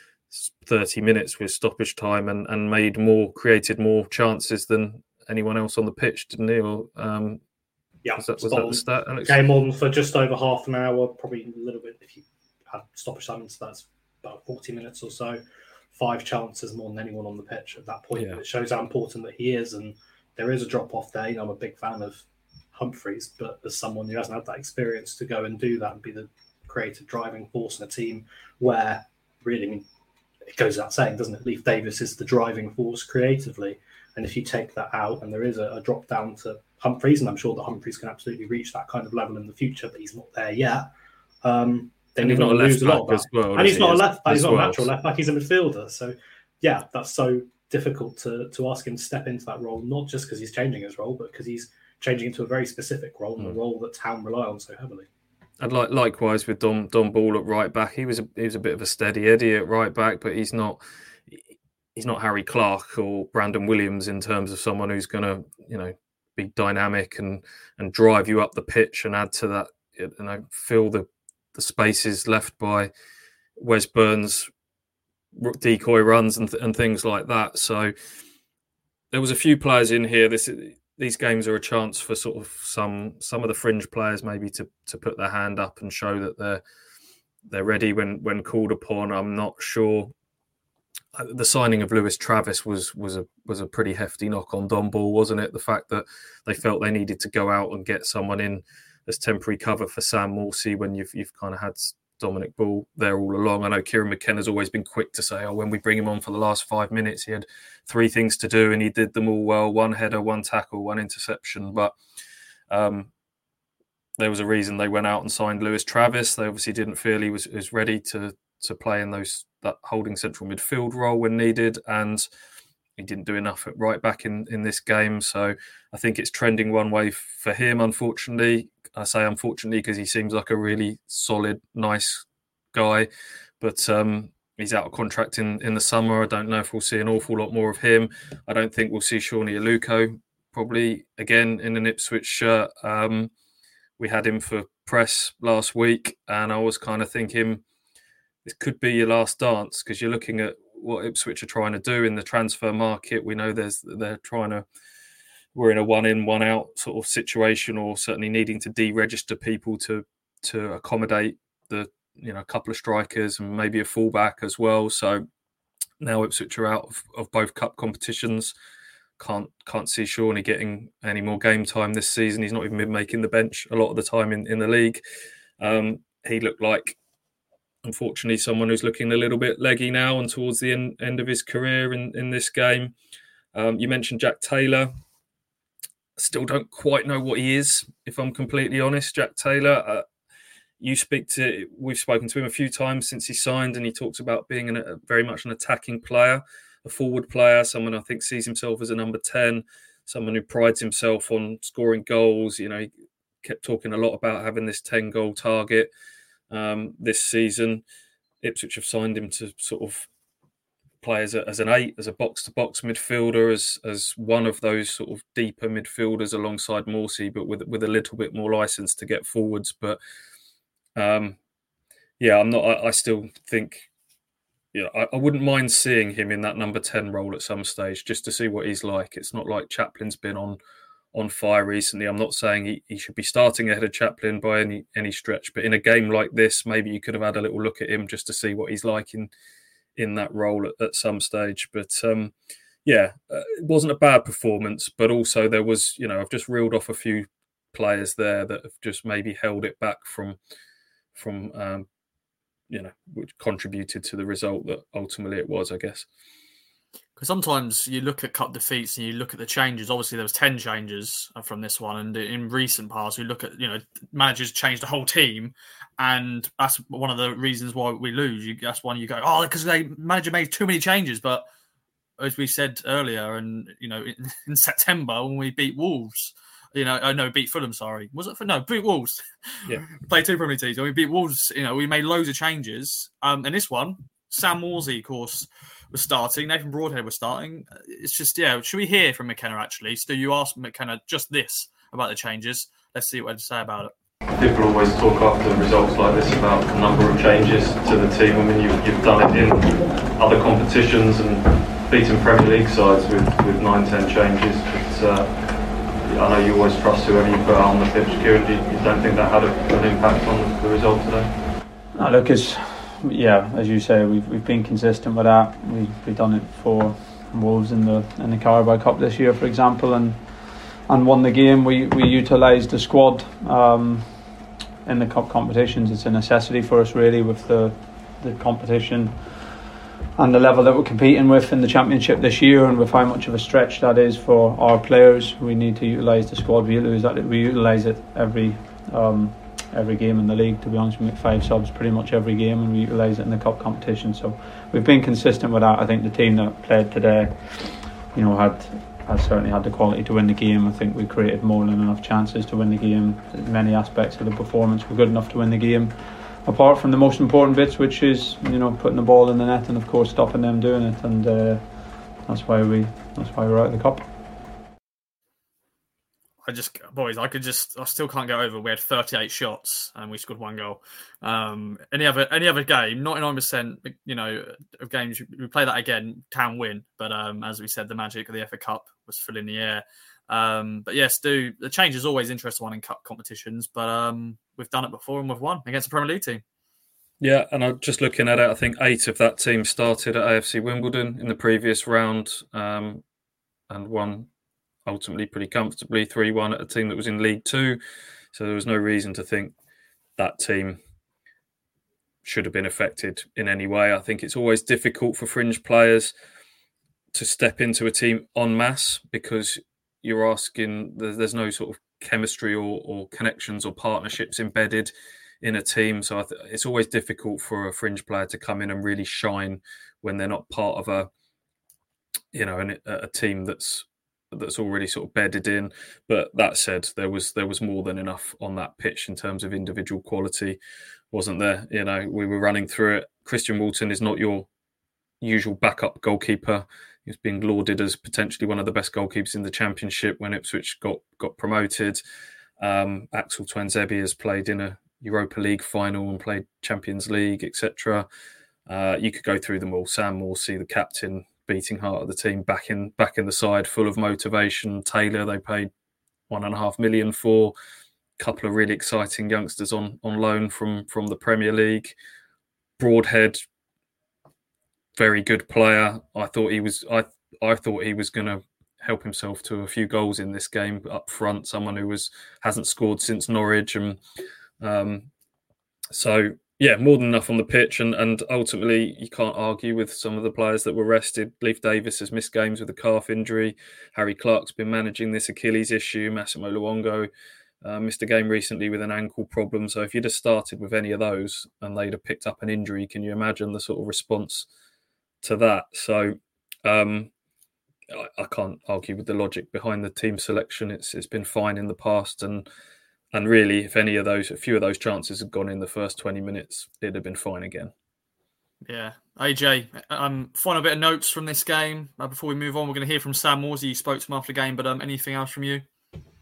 thirty minutes with stoppage time and, and made more, created more chances than anyone else on the pitch, didn't he? Or, um, yeah, was that, was that the stat, Alex? Came on for just over half an hour, probably a little bit if you had stoppage time, so that's about forty minutes or so. Five chances more than anyone on the pitch at that point. Yeah. It shows how important that he is, and there is a drop-off there. You know, I'm a big fan of Humphreys, but as someone who hasn't had that experience to go and do that and be the creative driving force in a team where really, I mean, it goes without saying, doesn't it? Leif Davis is the driving force creatively. And if you take that out and there is a, a drop down to Humphreys, and I'm sure that Humphreys can absolutely reach that kind of level in the future, but he's not there yet. Um, then and you're not going to lose a lot of that. As well, and he's not a left back, he's not well. a natural left back, he's a midfielder. So yeah, that's so difficult to, to ask him to step into that role, not just because he's changing his role, but because he's changing into a very specific role, and mm. a role that Town rely on so heavily. And like likewise with Don Don Ball at right back, he was a he was a bit of a steady Eddie at right back, but he's not he's not Harry Clark or Brandon Williams in terms of someone who's going to, you know, be dynamic and and drive you up the pitch and add to that, you know, fill the the spaces left by Wes Burns' decoy runs and th- and things like that. So there was a few players in here. This these games are a chance for sort of some some of the fringe players maybe to to put their hand up and show that they're they're ready when when called upon. I'm not sure. The signing of Lewis Travis was was a was a pretty hefty knock on Don Ball, wasn't it? The fact that they felt they needed to go out and get someone in as temporary cover for Sam Morsey when you've you've kind of had Dominic Ball there all along. I know Kieran McKenna's always been quick to say, oh, when we bring him on for the last five minutes, he had three things to do and he did them all well. One header, one tackle, one interception. But um, there was a reason they went out and signed Lewis Travis. They obviously didn't feel he was, was ready to to play in those that holding central midfield role when needed. And he didn't do enough at right back in, in this game. So I think it's trending one way for him, unfortunately. I say unfortunately because he seems like a really solid, nice guy. But um, he's out of contract in, in the summer. I don't know if we'll see an awful lot more of him. I don't think we'll see Shawnee Aluko probably again in an Ipswich shirt. Um, we had him for press last week, and I was kind of thinking this could be your last dance because you're looking at what Ipswich are trying to do in the transfer market. We know there's they're trying to we're in a one in, one out sort of situation, or certainly needing to deregister people to to accommodate the you know a couple of strikers and maybe a fullback as well. So now Ipswich are out of, of both cup competitions. can't can't see Shawnee getting any more game time this season. He's not even been making the bench a lot of the time in, in the league. Um, he looked like, unfortunately, someone who's looking a little bit leggy now and towards the end, end of his career in, in this game. Um, you mentioned Jack Taylor. Still don't quite know what he is, if I'm completely honest. Jack Taylor, uh, you speak to, we've spoken to him a few times since he signed, and he talks about being an, a, very much an attacking player, a forward player, someone I think sees himself as a number ten, someone who prides himself on scoring goals. You know, he kept talking a lot about having this ten-goal target um, this season. Ipswich have signed him to sort of play as, a, as an eight, as a box-to-box midfielder, as as one of those sort of deeper midfielders alongside Morsey, but with with a little bit more license to get forwards. But um, yeah, I'm not. I, I still think. Yeah, I, I wouldn't mind seeing him in that number ten role at some stage, just to see what he's like. It's not like Chaplin's been on on fire recently. I'm not saying he, he should be starting ahead of Chaplin by any any stretch, but in a game like this, maybe you could have had a little look at him just to see what he's like in in that role at, at some stage. But um, yeah, uh, it wasn't a bad performance, but also there was, you know, I've just reeled off a few players there that have just maybe held it back from from. Um, you know, which contributed to the result that ultimately it was, I guess. Because sometimes you look at cup defeats and you look at the changes. Obviously, there was ten changes from this one, and in recent past, we look at, you know, managers change the whole team, and that's one of the reasons why we lose. You, that's one you go, oh, because the manager made too many changes. But as we said earlier, and you know, in, in September when we beat Wolves. You know, oh no, beat Fulham, sorry. Was it for no, beat Wolves. Yeah. Played two Premier League teams. We beat Wolves, you know, we made loads of changes. Um, and this one, Sam Morsey, of course, was starting. Nathan Broadhead was starting. It's just, yeah, should we hear from McKenna actually? Stu, you asked McKenna just this about the changes. Let's see what he had to say about it. People always talk after results like this about the number of changes to the team. I mean, you've, you've done it in other competitions and beaten Premier League sides with, with nine, ten changes. But, uh, I know you always trust whoever you put out on the pitch. Kieran, do you, you don't think that had a, an impact on the result today? No, look, it's, yeah, as you say, we've we've been consistent with that. We've, we've done it for Wolves in the in the Carabao Cup this year, for example, and and won the game. We we utilised the squad um, in the cup competitions. It's a necessity for us, really, with the the competition and the level that we're competing with in the Championship this year, and with how much of a stretch that is for our players. We need to utilise the squad. We utilise that. We utilise it every um, every game in the league. To be honest, we make five subs pretty much every game, and we utilise it in the cup competition. So we've been consistent with that. I think the team that played today, you know, had has certainly had the quality to win the game. I think we created more than enough chances to win the game. Many aspects of the performance were good enough to win the game, apart from the most important bits, which is, you know, putting the ball in the net and of course stopping them doing it, and uh, that's why we that's why we're out of the cup. I just, boys, I could just, I still can't get over. We had thirty-eight shots and we scored one goal. Um, any other, any other game, ninety-nine percent, you know, of games we play that again can win. But um, as we said, the magic of the F A Cup was still in the air. Um, but yes, do the change is always interesting one in cup competitions. But um, we've done it before and we've won against a Premier League team. Yeah, and I'm just looking at it. I think eight of that team started at A F C Wimbledon in the previous round, um, and won ultimately pretty comfortably three one at a team that was in League Two. So there was no reason to think that team should have been affected in any way. I think it's always difficult for fringe players to step into a team en masse because you're asking, there's no sort of chemistry or, or connections or partnerships embedded in a team. So I th- it's always difficult for a fringe player to come in and really shine when they're not part of a, you know, an, a team that's that's already sort of bedded in. But that said, there was there was more than enough on that pitch in terms of individual quality, wasn't there? You know, we were running through it. Christian Walton is not your usual backup goalkeeper. He's being lauded as potentially one of the best goalkeepers in the Championship when Ipswich got got promoted. Um, Axel Tuanzebe has played in a Europa League final and played Champions League, et cetera. Uh, you could go through them all. Sam Morsey, the captain, beating heart of the team, back in back in the side, full of motivation. Taylor, they paid one and a half million for. A couple of really exciting youngsters on on loan from from the Premier League. Broadhead, very good player. I thought he was. I I thought he was going to help himself to a few goals in this game up front. Someone who was hasn't scored since Norwich, and um, so yeah, more than enough on the pitch. And and ultimately, you can't argue with some of the players that were rested. Leif Davis has missed games with a calf injury. Harry Clark's been managing this Achilles issue. Massimo Luongo Uh, missed a game recently with an ankle problem. So if you'd have started with any of those and they'd have picked up an injury, can you imagine the sort of response to that? So um, I, I can't argue with the logic behind the team selection. It's it's been fine in the past, and and really, if any of those, a few of those chances had gone in the first twenty minutes, it'd have been fine again. Yeah. A J, um, final bit of notes from this game. Uh, before we move on, we're going to hear from Sam Morsy. You spoke to him after the game, but um, anything else from you?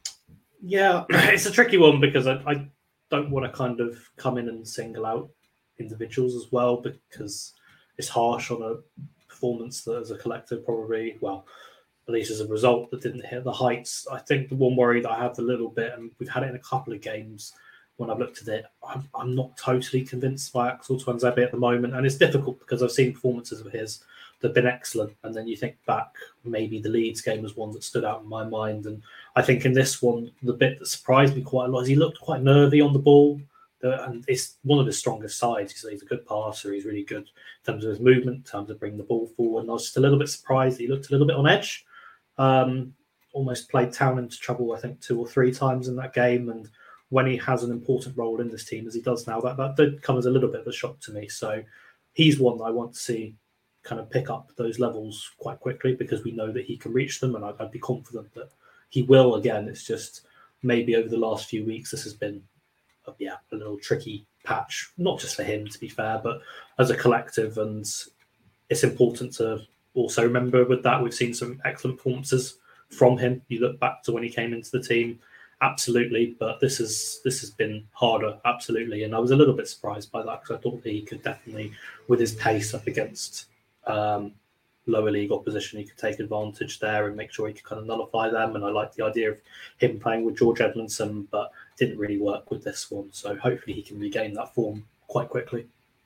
Yeah, it's a tricky one because I, I don't want to kind of come in and single out individuals as well, because it's harsh on a performance that as a collective probably, well, at least as a result, that didn't hit the heights. I think the one worry that I have a little bit, and we've had it in a couple of games when I've looked at it, I'm, I'm not totally convinced by Axel Tuanzebe at the moment. And it's difficult because I've seen performances of his that have been excellent. And then you think back, maybe the Leeds game was one that stood out in my mind. And I think in this one, the bit that surprised me quite a lot is he looked quite nervy on the ball. And it's one of his strongest sides. He's, he's a good passer. He's really good in terms of his movement, in terms of bringing the ball forward. And I was just a little bit surprised that he looked a little bit on edge. Um, almost played Town into trouble, I think, two or three times in that game. And when he has an important role in this team, as he does now, that, that did come as a little bit of a shock to me. So he's one that I want to see kind of pick up those levels quite quickly, because we know that he can reach them, and I'd, I'd be confident that he will again. It's just maybe over the last few weeks, this has been a, yeah, a little tricky patch, not just for him, to be fair, but as a collective. And it's important to also remember with that, we've seen some excellent performances from him. You look back to when he came into the team, absolutely, but this is this has been harder, absolutely. And I was a little bit surprised by that, because I thought that he could definitely, with his pace up against um, lower league opposition, he could take advantage there and make sure he could kind of nullify them. And I like the idea of him playing with George Edmondson, but didn't really work with this one. So hopefully he can regain that form quite quickly.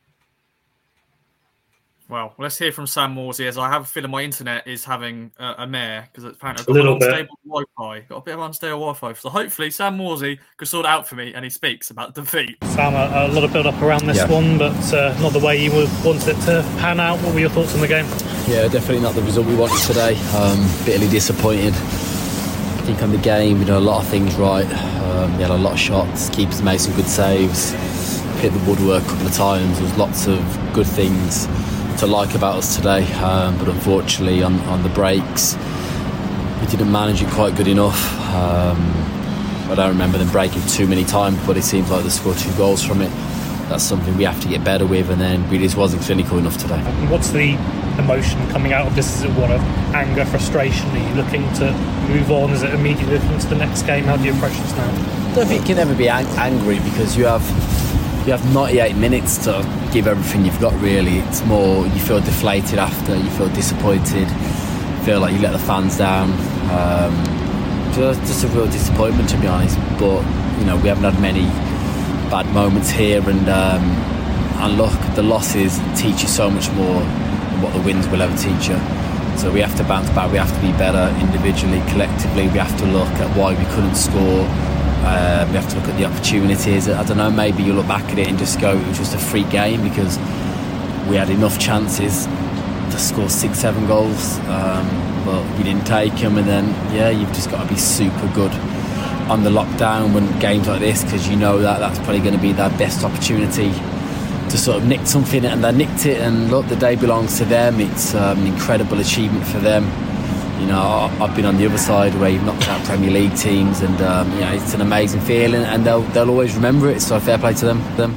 Well, let's hear from Sam Morsy, as I have a feeling my internet is having uh, a mare, because apparently I've got Little unstable bit. Wi-Fi. Got a bit of unstable Wi-Fi. So hopefully Sam Morsy could sort it out for me and he speaks about defeat. Sam, a, a lot of build-up around this yeah. one, but uh, not the way you would want it to pan out. What were your thoughts on the game? Yeah, definitely not the result we wanted today. Um, bitterly disappointed. I think on the game we did a lot of things right. Um, we had a lot of shots. Keepers made some good saves. Hit the woodwork a couple of times. There was lots of good things to like about us today, um, but unfortunately on, on the breaks we didn't manage it quite good enough. um, I don't remember them breaking too many times, but it seems like they scored two goals from it. That's something we have to get better with, and then we just wasn't clinical enough today. What's the emotion coming out of this? Is it one of anger, frustration? Are you looking to move on? Is it immediately looking to the next game? How do you approach this now? I don't think you can ever be ang- angry because you have You have ninety-eight minutes to give everything you've got, really. It's more, you feel deflated after, you feel disappointed, you feel like you let the fans down. Um, so just a real disappointment, to be honest. But, you know, we haven't had many bad moments here. And, um, and look, the losses teach you so much more than what the wins will ever teach you. So we have to bounce back, we have to be better individually, collectively. We have to look at why we couldn't score. Uh, we have to look at the opportunities. I don't know, maybe you look back at it and just go, it was just a free game, because we had enough chances to score six, seven goals, um, but we didn't take them. And then, yeah, you've just got to be super good on the lockdown when games like this, because you know that that's probably going to be their best opportunity to sort of nick something, and they nicked it. And look, the day belongs to them. It's um, an incredible achievement for them. You know, I've been on the other side where you've knocked out Premier League teams, and um, you know, it's an amazing feeling, and they'll they'll always remember it. So fair play to them. them.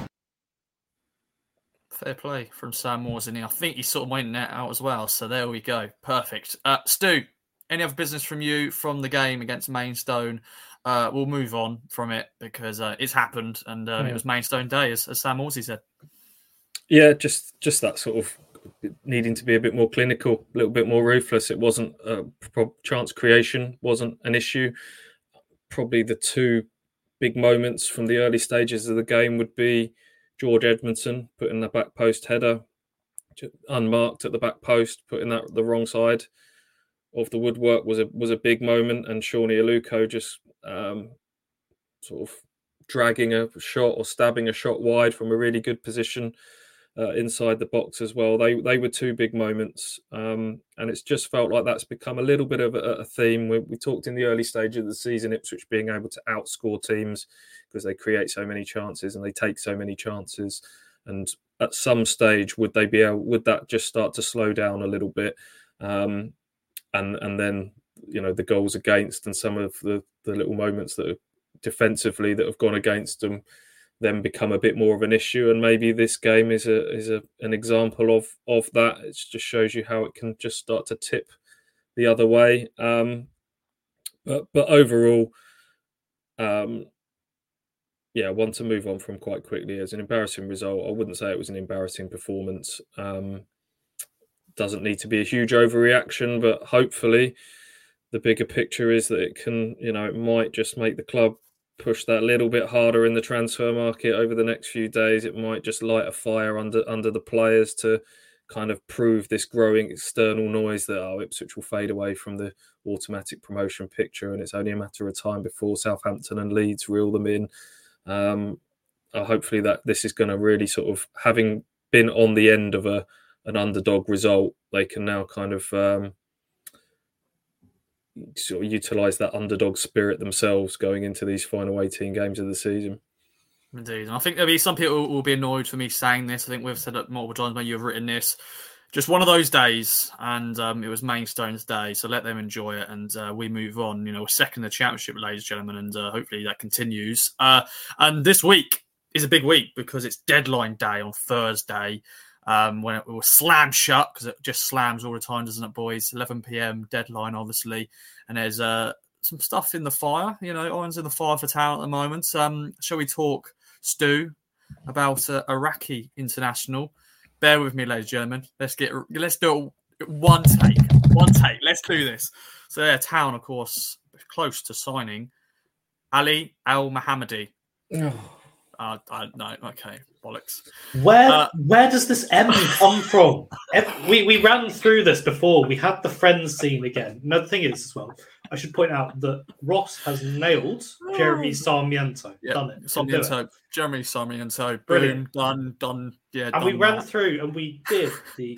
Fair play from Sam Morsy. I think he's sort of waiting that out as well. So there we go. Perfect. Uh, Stu, any other business from you from the game against Maidstone? Uh, we'll move on from it because uh, it's happened, and uh, yeah. It was Maidstone Day, as, as Sam Morsy said. Yeah, just just that sort of needing to be a bit more clinical, a little bit more ruthless. It wasn't uh, chance creation wasn't an issue. Probably the two big moments from the early stages of the game would be George Edmondson putting the back post header unmarked at the back post, putting that the wrong side, of the woodwork was a was a big moment, and Shawnee Aluko just um, sort of dragging a shot or stabbing a shot wide from a really good position uh, inside the box as well. They they were two big moments, um, and it's just felt like that's become a little bit of a, a theme. We, we talked in the early stage of the season, Ipswich being able to outscore teams because they create so many chances and they take so many chances. And at some stage, would they be able? Would that just start to slow down a little bit? Um, and and then you know the goals against and some of the the little moments that are defensively that have gone against them then become a bit more of an issue, and maybe this game is a is a an example of of that. It just shows you how it can just start to tip the other way. Um, but but overall, um, yeah, one to move on from quite quickly. As an embarrassing result, I wouldn't say it was an embarrassing performance. Um, doesn't need to be a huge overreaction, but hopefully the bigger picture is that it can, you know, it might just make the club push that little bit harder in the transfer market over the next few days. It might just light a fire under under the players to kind of prove this growing external noise that oh, Ipswich will fade away from the automatic promotion picture, and it's only a matter of time before Southampton and Leeds reel them in. Um, uh, hopefully that this is going to really sort of, having been on the end of a an underdog result, they can now kind of um, sort of utilise that underdog spirit themselves going into these final eighteen games of the season. Indeed. And I think there'll be some people who will be annoyed for me saying this. I think we've said it multiple times, maybe you've written this. Just one of those days, and um, it was Mainstone's day, so let them enjoy it, and uh, we move on. You know, we're second in the championship, ladies and gentlemen, and uh, hopefully that continues. Uh, and this week is a big week because it's deadline day on Thursday, um, when it was slam shut, because it just slams all the time, doesn't it, boys? eleven p.m. deadline, obviously, and there's uh, some stuff in the fire. You know, irons in the fire for Town at the moment. Um, shall we talk, Stu, about uh, Iraqi international? Bear with me, ladies and gentlemen. Let's get let's do it one take. One take. Let's do this. So yeah, Town, of course, close to signing Ali Al Mohammadi. Oh. Uh, I, no, okay, bollocks. Where uh, where does this M come from? we we ran through this before. We had the Friends scene again. No, the thing is, as well, I should point out that Ross has nailed Jeremy Sarmiento. Yeah, done it. Sarmiento. Jeremy Sarmiento. Brilliant. Boom, done, done. Yeah, and done we ran that. through and we did the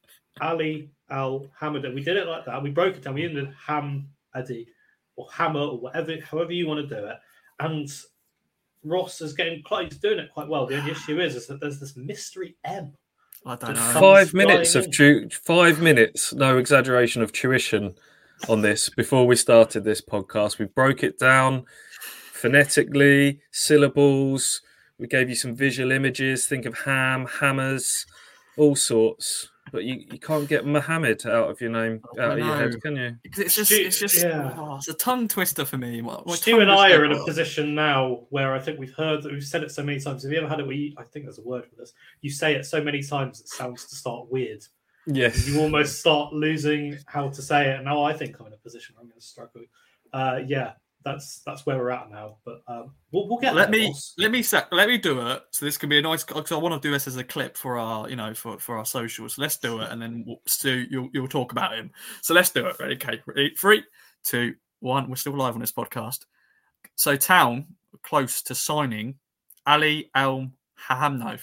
Ali Al Hamada. We did it like that. We broke it down. We ended Ham Adi or Hammer or whatever, however you want to do it. And Ross is getting quite, he's doing it quite well. The only issue is, is that there's this mystery M. I don't know. Five minutes of tu- five minutes, no exaggeration, of tuition on this before we started this podcast. We broke it down phonetically, syllables. We gave you some visual images. Think of ham, hammers, all sorts. But you, you can't get Mohammed out of your name, out of your head, can you? It's just, it's just, yeah. oh, it's a tongue twister for me. My, my Stu and I are in a position now where I think we've heard that we've said it so many times. Have you ever had it where you, I think there's a word for this, you say it so many times it sounds to start weird. Yes. You almost start losing how to say it. And now I think I'm in a position where I'm going to struggle. Uh, yeah, that's that's where we're at now. But um, we'll, we'll get let there, me boss. let me set, let me do it. So this can be a nice, because I want to do this as a clip for our, you know, for, for our socials. So let's do it, and then we'll, Stu, you'll you'll talk about him. So let's do it. Ready? Okay, ready? Three, two, one. We're still live on this podcast. So Town close to signing Ali Al Mohammadi.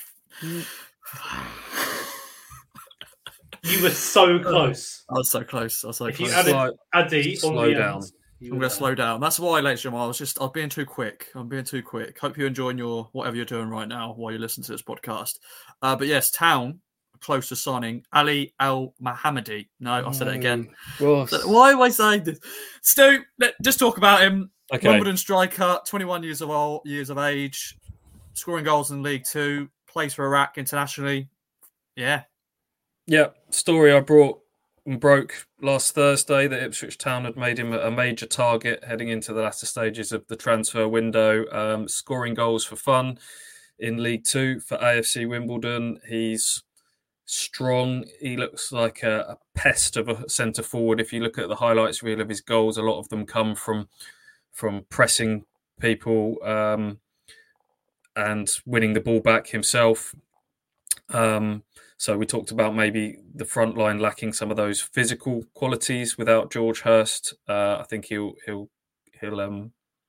You were so close. I was so close. I was so if close. you added Slow, Adi on slow the down. end, I'm going to slow down. That's why, ladies and gentlemen, I was just, I'm being too quick. I'm being too quick. Hope you're enjoying your, whatever you're doing right now while you listen to this podcast. Uh, but yes, Town, close to signing Ali Al Mohammadi. No, I said it again. Oh, So, why am I saying this? Stu, let, just talk about him. Okay. Wimbledon striker, twenty-one years of old, years of age, scoring goals in League Two, plays for Iraq internationally. Yeah. Yeah, story I brought and broke last Thursday that Ipswich Town had made him a major target heading into the latter stages of the transfer window, um, scoring goals for fun in League Two for A F C Wimbledon. He's strong. He looks like a, a pest of a centre forward. If you look at the highlights reel of his goals, a lot of them come from from pressing people um, and winning the ball back himself. Um, so we talked about maybe the front line lacking some of those physical qualities without George Hurst. Uh, I think he'll he'll he'll um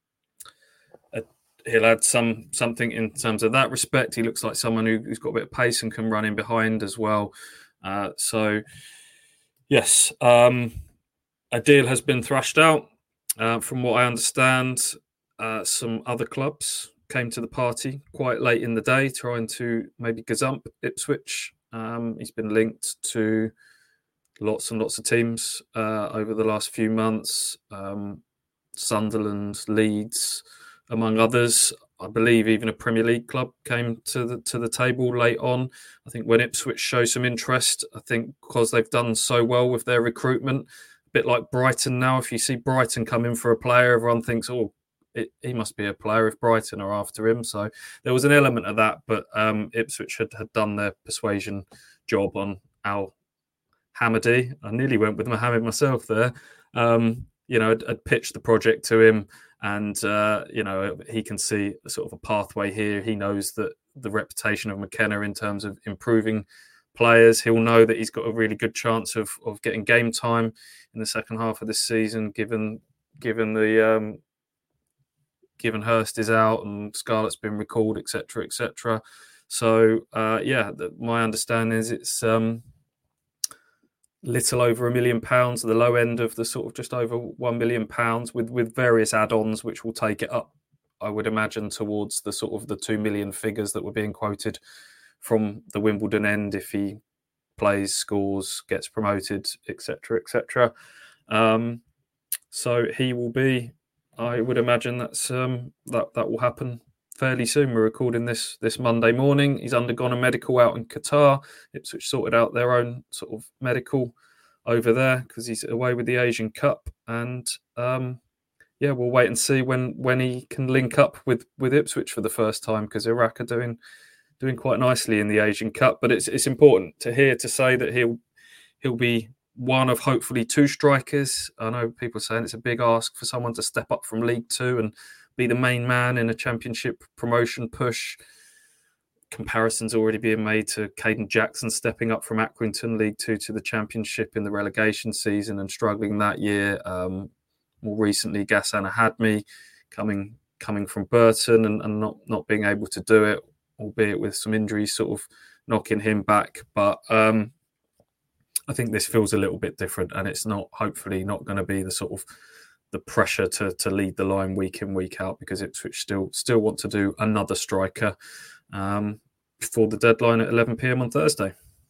uh, he'll add some something in terms of that respect. He looks like someone who, who's got a bit of pace and can run in behind as well. Uh, so yes, um, a deal has been thrashed out. Uh, from what I understand, uh, some other clubs came to the party quite late in the day, trying to maybe gazump Ipswich. Um, he's been linked to lots and lots of teams uh, over the last few months. Um, Sunderland, Leeds, among others. I believe even a Premier League club came to the to the table late on. I think when Ipswich show some interest, I think because they've done so well with their recruitment, a bit like Brighton now. If you see Brighton come in for a player, everyone thinks, oh, It, he must be a player if Brighton are after him. So there was an element of that, but um, Ipswich had, had done their persuasion job on Al Hamadi. I nearly went with Mohammed myself there. Um, you know, I'd, I'd pitched the project to him, and uh, you know, he can see a sort of a pathway here. He knows that the reputation of McKenna in terms of improving players. He'll know that he's got a really good chance of of getting game time in the second half of this season, given given the um, given Hurst is out and Scarlett's been recalled, et cetera, et cetera. So, uh, yeah, the, my understanding is it's um, little over a million pounds, the low end of the sort of just over one million pounds with, with various add-ons, which will take it up, I would imagine, towards the sort of the two million figures that were being quoted from the Wimbledon end if he plays, scores, gets promoted, et cetera, et cetera. Um, so he will be, I would imagine that's um, that that will happen fairly soon. We're recording this this Monday morning. He's undergone a medical out in Qatar. Ipswich sorted out their own sort of medical over there because he's away with the Asian Cup. And um, yeah, we'll wait and see when when he can link up with, with Ipswich for the first time, because Iraq are doing doing quite nicely in the Asian Cup. But it's it's important to hear to say that he'll he'll be one of hopefully two strikers. I know people are saying it's a big ask for someone to step up from League Two and be the main man in a championship promotion push. Comparisons already being made to Caden Jackson stepping up from Accrington League Two to the championship in the relegation season and struggling that year. Um, more recently, Ghassan Ahadmi coming coming from Burton and, and not, not being able to do it, albeit with some injuries sort of knocking him back. But um, I think this feels a little bit different, and it's not, hopefully not going to be the sort of the pressure to to lead the line week in, week out, because Ipswich still still want to do another striker um, before the deadline at eleven p.m. on Thursday.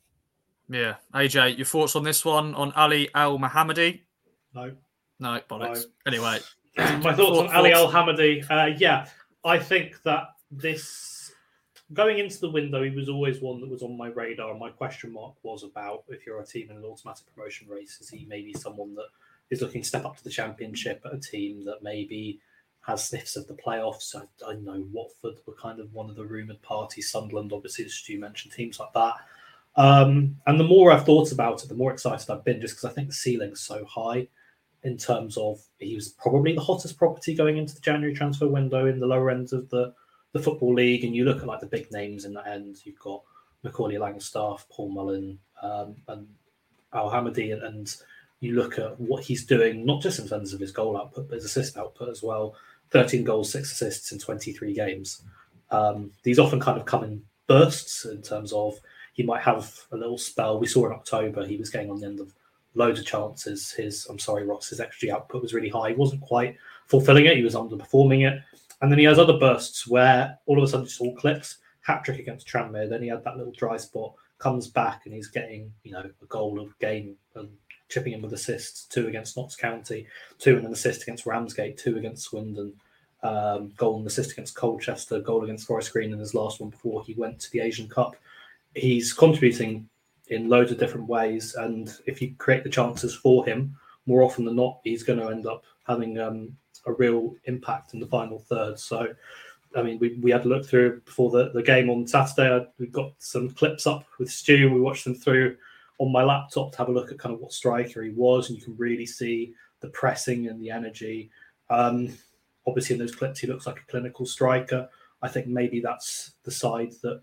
Yeah. A J, your thoughts on this one, on Ali Al Mohammadi? No. No, bollocks. No. Anyway. My thoughts on Ali Al Hamadi. Uh, yeah, I think that this... Going into the window, he was always one that was on my radar, and my question mark was about if you're a team in an automatic promotion race, is he maybe someone that is looking to step up to the championship at a team that maybe has sniffs of the playoffs? I, I know Watford were kind of one of the rumoured parties, Sunderland, obviously, as Stu mentioned, teams like that. Um, and the more I've thought about it, the more excited I've been, just because I think the ceiling's so high in terms of he was probably the hottest property going into the January transfer window in the lower ends of the the Football League, and you look at like the big names in that end. You've got Macaulay Langstaff, Paul Mullen, um, and Al Hamadi, and, and you look at what he's doing, not just in terms of his goal output, but his assist output as well. thirteen goals, six assists in twenty-three games. Um, these often kind of come in bursts in terms of he might have a little spell. We saw in October he was getting on the end of loads of chances. His, I'm sorry, Ross, his X G output was really high. He wasn't quite fulfilling it. He was underperforming it. And then he has other bursts where all of a sudden just all clicks. Hat-trick against Tranmere. Then he had that little dry spot, comes back and he's getting, you know, a goal a game and chipping in with assists. Two against Notts County, two and an assist against Ramsgate, two against Swindon, um, goal and assist against Colchester, goal against Forest Green in his last one before he went to the Asian Cup. He's contributing in loads of different ways, and if you create the chances for him, more often than not, he's going to end up having um, a real impact in the final third. So, I mean, we, we had to look through before the, the game on Saturday. We got some clips up with Stu. We watched them through on my laptop to have a look at kind of what striker he was, and you can really see the pressing and the energy. Um, obviously, in those clips, he looks like a clinical striker. I think maybe that's the side that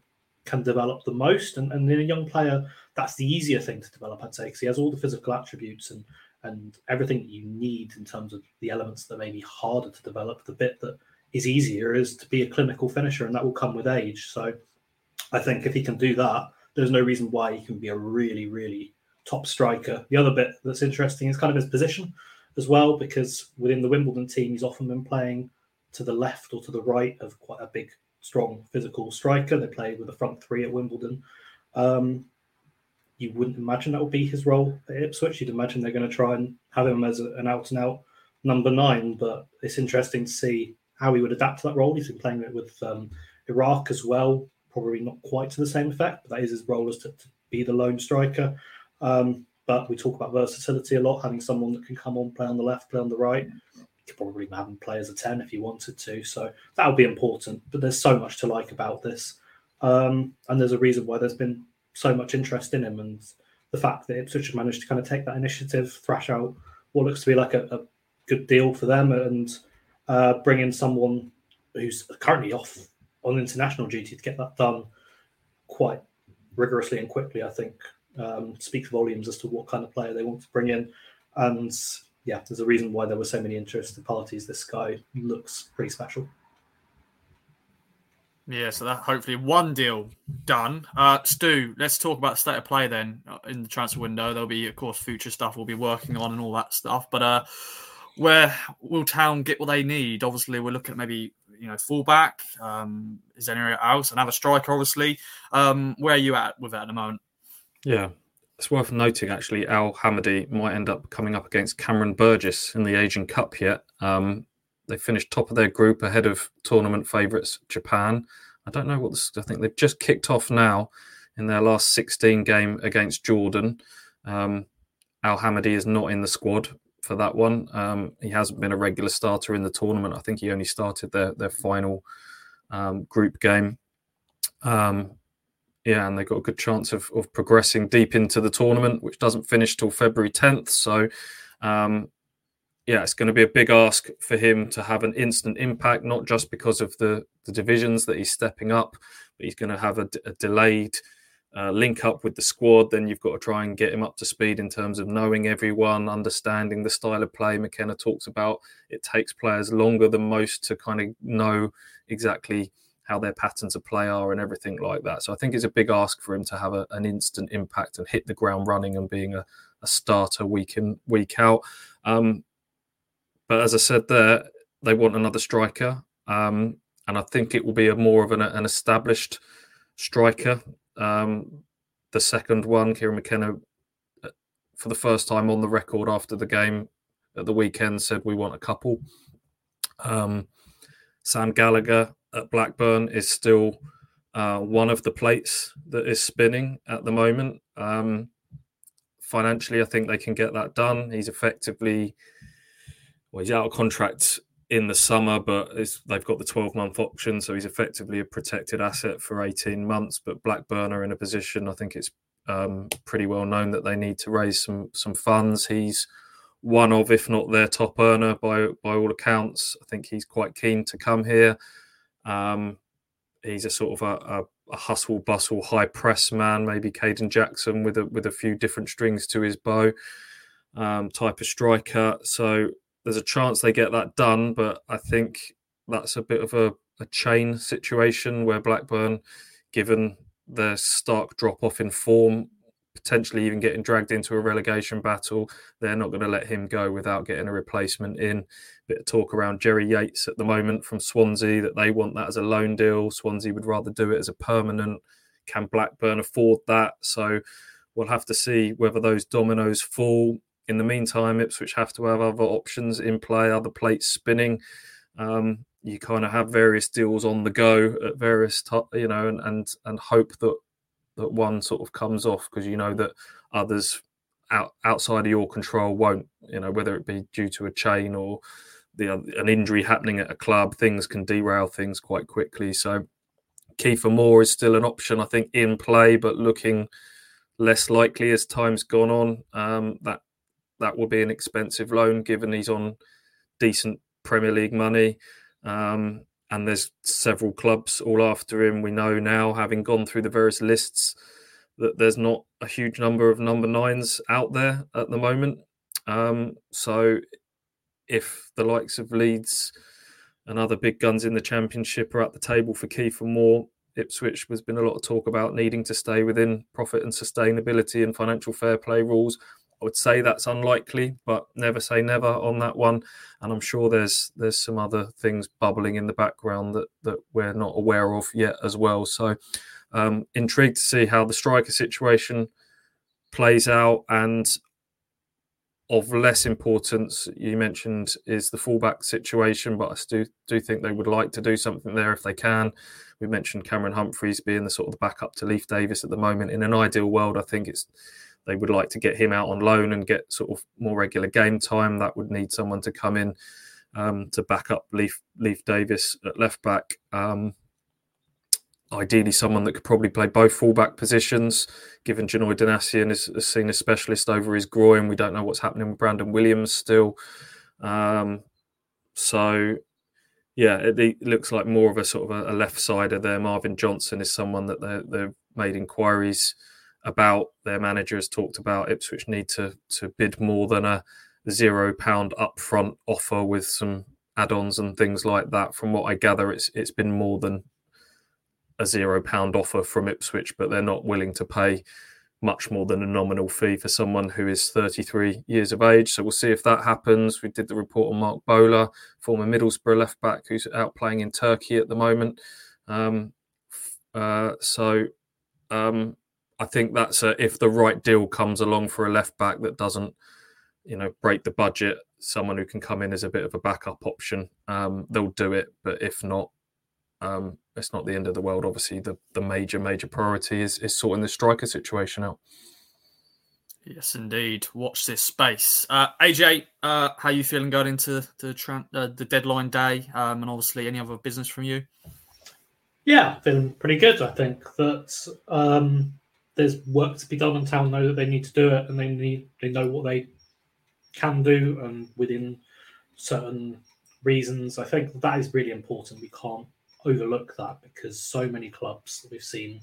can develop the most. And, and in a young player, that's the easier thing to develop, I'd say, because he has all the physical attributes and and everything that you need in terms of the elements that may be harder to develop. The bit that is easier is to be a clinical finisher, and that will come with age. So I think if he can do that, there's no reason why he can be a really, really top striker. The other bit that's interesting is kind of his position as well, because within the Wimbledon team, he's often been playing to the left or to the right of quite a big, strong physical striker. They play with a front three at Wimbledon. Um, you wouldn't imagine that would be his role at Ipswich. You'd imagine they're going to try and have him as a, an out-and-out number nine, but it's interesting to see how he would adapt to that role. He's been playing it with um, Iraq as well, probably not quite to the same effect, but that is his role, as to, to be the lone striker. Um, but we talk about versatility a lot, having someone that can come on, play on the left, play on the right. You could probably have him play as a ten if he wanted to, so that would be important. But there's so much to like about this, um, and there's a reason why there's been so much interest in him, and the fact that Ipswich have managed to kind of take that initiative, thrash out what looks to be like a, a good deal for them, and uh, bring in someone who's currently off on international duty to get that done quite rigorously and quickly, I think, um, speaks volumes as to what kind of player they want to bring in. And yeah, there's a reason why there were so many interested parties. This guy looks pretty special. Yeah, so that hopefully one deal done. Uh, Stu, let's talk about state of play then in the transfer window. There'll be, of course, future stuff we'll be working on and all that stuff. But uh, where will Town get what they need? Obviously, we're looking at maybe, you know, fullback. Um, is there anywhere else? Another striker, obviously. Um, where are you at with that at the moment? Yeah, it's worth noting, actually, Al Hamadi might end up coming up against Cameron Burgess in the Asian Cup yet. Um, They finished top of their group ahead of tournament favourites Japan. I don't know what this, I think they've just kicked off now in their last sixteen game against Jordan. Um, Al Hamadi is not in the squad for that one. Um, he hasn't been a regular starter in the tournament. I think he only started their their final um, group game. Um, yeah, and they got a good chance of, of progressing deep into the tournament, which doesn't finish till February tenth. So, um, yeah, it's going to be a big ask for him to have an instant impact, not just because of the, the divisions that he's stepping up, but he's going to have a, a delayed uh, link up with the squad. Then you've got to try and get him up to speed in terms of knowing everyone, understanding the style of play. McKenna talks about it takes players longer than most to kind of know exactly how their patterns of play are and everything like that. So I think it's a big ask for him to have a, an instant impact and hit the ground running and being a, a starter week in, week out. Um, But as I said there, they want another striker. Um, and I think it will be a more of an, an established striker. Um, the second one, Kieran McKenna, for the first time on the record after the game at the weekend, said we want a couple. Um, Sam Gallagher at Blackburn is still uh, one of the plates that is spinning at the moment. Um, financially, I think they can get that done. He's effectively... Well, he's out of contract in the summer, but it's, they've got the twelve-month option, so he's effectively a protected asset for eighteen months. But Blackburn are in a position, I think it's um, pretty well known that they need to raise some some funds. He's one of, if not their top earner by by all accounts. I think he's quite keen to come here. Um, he's a sort of a, a, a hustle bustle, high press man, maybe Caden Jackson with a with a few different strings to his bow um, type of striker. So there's a chance they get that done, but I think that's a bit of a, a chain situation where Blackburn, given their stark drop-off in form, potentially even getting dragged into a relegation battle, they're not going to let him go without getting a replacement in. Bit of talk around Jerry Yates at the moment from Swansea, that they want that as a loan deal. Swansea would rather do it as a permanent. Can Blackburn afford that? So we'll have to see whether those dominoes fall. In the meantime, Ipswich have to have other options in play, other plates spinning. Um, you kind of have various deals on the go at various, t- you know, and, and and hope that that one sort of comes off, because you know that others out, outside of your control won't. You know, whether it be due to a chain or the an injury happening at a club, things can derail things quite quickly. So Kiefer Moore is still an option, I think, in play, but looking less likely as time's gone on. Um, that That will be an expensive loan, given he's on decent Premier League money. Um, and there's several clubs all after him. We know now, having gone through the various lists, that there's not a huge number of number nines out there at the moment. Um, so if the likes of Leeds and other big guns in the Championship are at the table for Kiefer Moore, Ipswich, there's been a lot of talk about needing to stay within profit and sustainability and financial fair play rules. I would say that's unlikely, but never say never on that one. And I'm sure there's there's some other things bubbling in the background that, that we're not aware of yet as well. So um, intrigued to see how the striker situation plays out. And of less importance, you mentioned, is the fullback situation, but I do, do think they would like to do something there if they can. We mentioned Cameron Humphreys being the sort of the backup to Leif Davis at the moment. In an ideal world, I think it's they would like to get him out on loan and get sort of more regular game time. That would need someone to come in um, to back up Leif, Leif Davis at left back. Um, ideally, someone that could probably play both fullback positions, given Janoy Donasian is, is seen as specialist over his groin. We don't know what's happening with Brandon Williams still. Um, so, yeah, it, it looks like more of a sort of a, a left-sider there. Marvin Johnson is someone that they've made inquiries about. Their manager has talked about Ipswich need to to bid more than a zero pound upfront offer with some add-ons and things like that. From what I gather, it's it's been more than a zero pound offer from Ipswich, but they're not willing to pay much more than a nominal fee for someone who is thirty-three years of age. So we'll see if that happens. We did the report on Mark Bowler, former Middlesbrough left back, who's out playing in Turkey at the moment. Um, uh, so. Um, I think that's a, if the right deal comes along for a left back that doesn't, you know, break the budget, someone who can come in as a bit of a backup option, um, they'll do it. But if not, um, it's not the end of the world. Obviously, the, the major, major priority is, is sorting the striker situation out. Yes, indeed. Watch this space. Uh, A J, uh, how are you feeling going into the, tra- uh, the deadline day? Um, and obviously, any other business from you? Yeah, feeling pretty good. I think that... Um... there's work to be done, and Town know that they need to do it, and they need they know what they can do, and within certain reasons. I think that is really important. We can't overlook that, because so many clubs that we've seen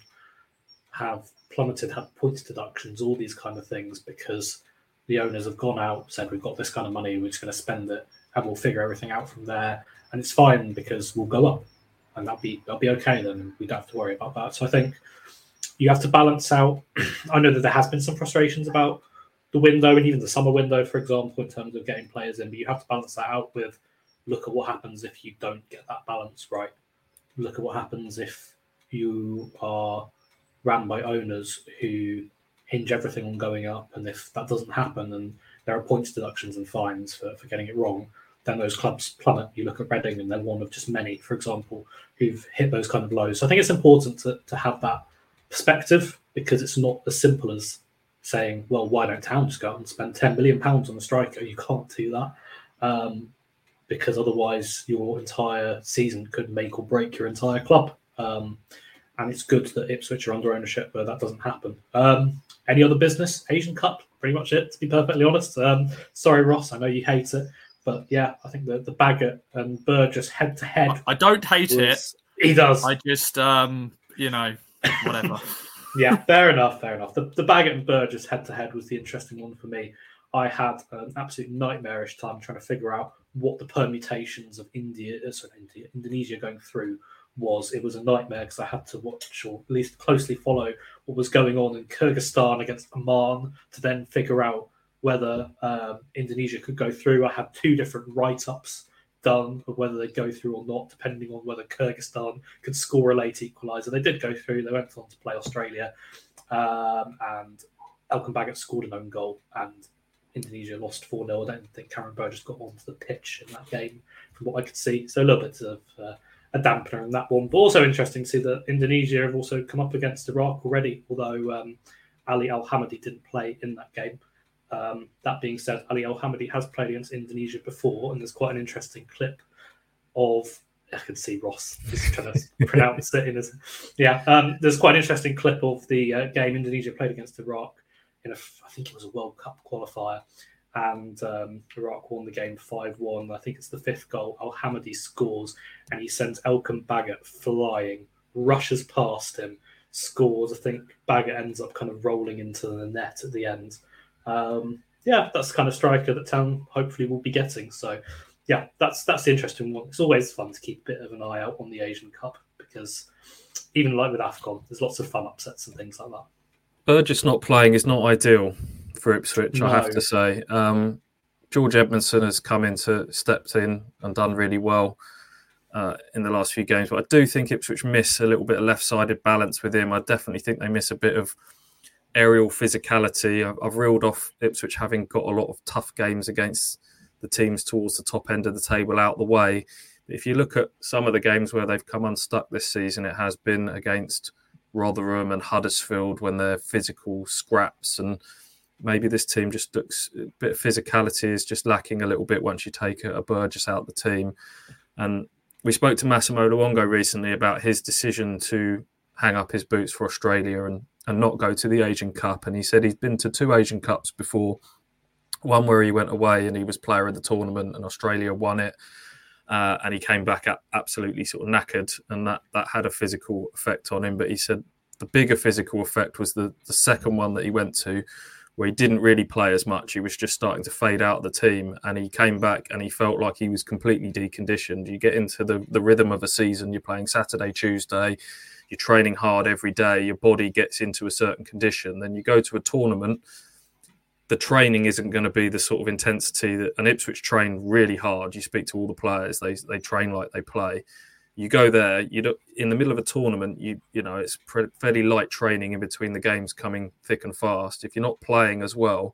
have plummeted, have points deductions, all these kind of things, because the owners have gone out, said, we've got this kind of money, we're just going to spend it, and we'll figure everything out from there. And it's fine, because we'll go up, and that'll be that'll be okay then, and we don't have to worry about that. So I think you have to balance out. I know that there has been some frustrations about the window and even the summer window, for example, in terms of getting players in, but you have to balance that out with, look at what happens if you don't get that balance right. Look at what happens if you are ran by owners who hinge everything on going up, and if that doesn't happen and there are points deductions and fines for, for getting it wrong, then those clubs plummet. You look at Reading and they're one of just many, for example, who've hit those kind of lows. So I think it's important to, to have that perspective, because it's not as simple as saying, well, why don't Town just go out and spend ten million pounds on a striker? You can't do that, um, because otherwise your entire season could make or break your entire club. Um, and it's good that Ipswich are under ownership where that doesn't happen. Um, any other business? Asian Cup, pretty much it, to be perfectly honest. Um, sorry, Ross, I know you hate it. But yeah, I think the, the Baggett and Burgess head-to-head... I don't hate was, it. He does. I just, um, you know... Whatever. Yeah, fair enough, fair enough. The, the Baggett and Burgess head-to-head was the interesting one for me. I had an absolute nightmarish time trying to figure out what the permutations of India, sorry, India, Indonesia going through was. It was a nightmare because I had to watch, or at least closely follow, what was going on in Kyrgyzstan against Oman to then figure out whether um, Indonesia could go through. I had two different write-ups done of whether they go through or not, depending on whether Kyrgyzstan could score a late equaliser. They did go through. They went on to play Australia, um, and Elkan Baggett scored an own goal, and Indonesia lost four nil. I don't think Cameron Burgess got onto the pitch in that game, from what I could see. So a little bit of uh, a dampener in that one. But also interesting to see that Indonesia have also come up against Iraq already, although um, Ali Al-Hamadi didn't play in that game. Um, that being said, Ali Al-Hamadi has played against Indonesia before, and there's quite an interesting clip of, I can see Ross just trying to pronounce it in his, yeah, um, there's quite an interesting clip of the uh, game Indonesia played against Iraq in a, I think it was a World Cup qualifier, and um, Iraq won the game five one. I think it's the fifth goal. Al-Hamadi scores, and he sends Elkan Baggott flying, rushes past him, scores. I think Baggott ends up kind of rolling into the net at the end. Um, yeah, that's the kind of striker that Town hopefully will be getting. So, yeah, that's that's the interesting one. It's always fun to keep a bit of an eye out on the Asian Cup because even like with AFCON, there's lots of fun upsets and things like that. Burgess not playing is not ideal for Ipswich, No. I have to say. Um, George Edmondson has come into, stepped in and done really well uh, in the last few games. But I do think Ipswich miss a little bit of left-sided balance with him. I definitely think they miss a bit of aerial physicality. I've, I've reeled off Ipswich having got a lot of tough games against the teams towards the top end of the table out the way. But if you look at some of the games where they've come unstuck this season, it has been against Rotherham and Huddersfield when they're physical scraps, and maybe this team just looks a bit of physicality is just lacking a little bit once you take a, a Burgess out the team. And we spoke to Massimo Luongo recently about his decision to hang up his boots for Australia and, and not go to the Asian Cup. And he said he's been to two Asian Cups before, one where he went away and he was player of the tournament and Australia won it. Uh, and he came back at absolutely sort of knackered, and that, that had a physical effect on him. But he said the bigger physical effect was the, the second one that he went to, where he didn't really play as much. He was just starting to fade out of the team, and he came back and he felt like he was completely deconditioned. You get into the, the rhythm of a season, you're playing Saturday, Tuesday, you're training hard every day, your body gets into a certain condition. Then you go to a tournament, the training isn't going to be the sort of intensity that an Ipswich train really hard. You speak to all the players, they they train like they play. You go there, you do, in the middle of a tournament, you you know, it's pre- fairly light training in between the games coming thick and fast. If you're not playing as well,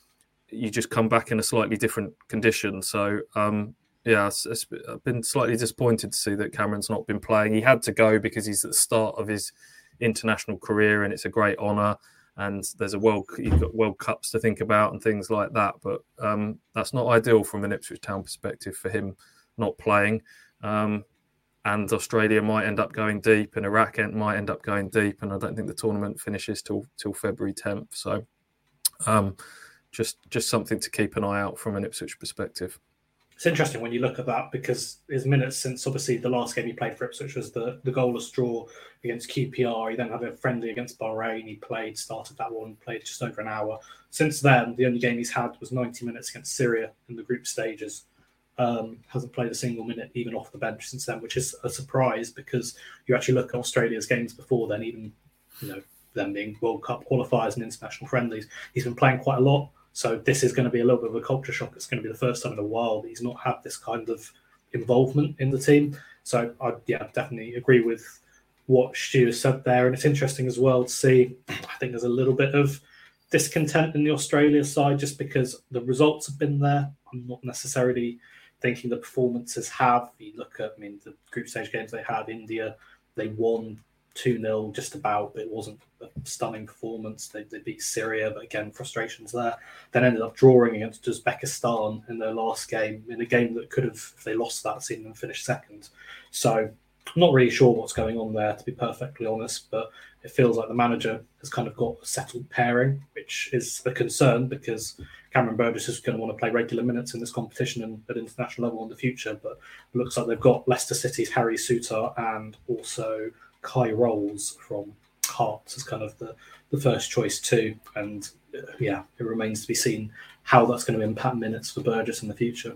you just come back in a slightly different condition. So, um, yeah, it's, it's, I've been slightly disappointed to see that Cameron's not been playing. He had to go because he's at the start of his international career and it's a great honour. And there's a world, you've got World Cups to think about and things like that. But um, that's not ideal from an Ipswich Town perspective for him not playing. Um, and Australia might end up going deep, and Iraq might end up going deep. And I don't think the tournament finishes till till February tenth. So um, just just something to keep an eye out from an Ipswich perspective. It's interesting when you look at that because his minutes since obviously the last game he played for Ipswich was the, the goalless draw against Q P R. He then had a friendly against Bahrain. He played, started that one, played just over an hour. Since then, the only game he's had was ninety minutes against Syria in the group stages. Um, hasn't played a single minute even off the bench since then, which is a surprise because you actually look at Australia's games before then, even you know them being World Cup qualifiers and international friendlies. He's been playing quite a lot. So this is going to be a little bit of a culture shock. It's going to be the first time in a while that he's not had this kind of involvement in the team. So I yeah, definitely agree with what Stu said there. And it's interesting as well to see, I think there's a little bit of discontent in the Australia side just because the results have been there. I'm not necessarily thinking the performances have. You look at, I mean, the group stage games they had, India, they won two nil just about, but it wasn't a stunning performance. They, they beat Syria, but again, frustrations there. Then ended up drawing against Uzbekistan in their last game, in a game that could have, if they lost that, seen them finish second. So I'm not really sure what's going on there, to be perfectly honest, but it feels like the manager has kind of got a settled pairing, which is a concern because Cameron Burgess is going to want to play regular minutes in this competition and at international level in the future, but it looks like they've got Leicester City's Harry Souttar and also Kai Rolls from Hearts as kind of the, the first choice too. And uh, yeah, it remains to be seen how that's going to impact minutes for Burgess in the future.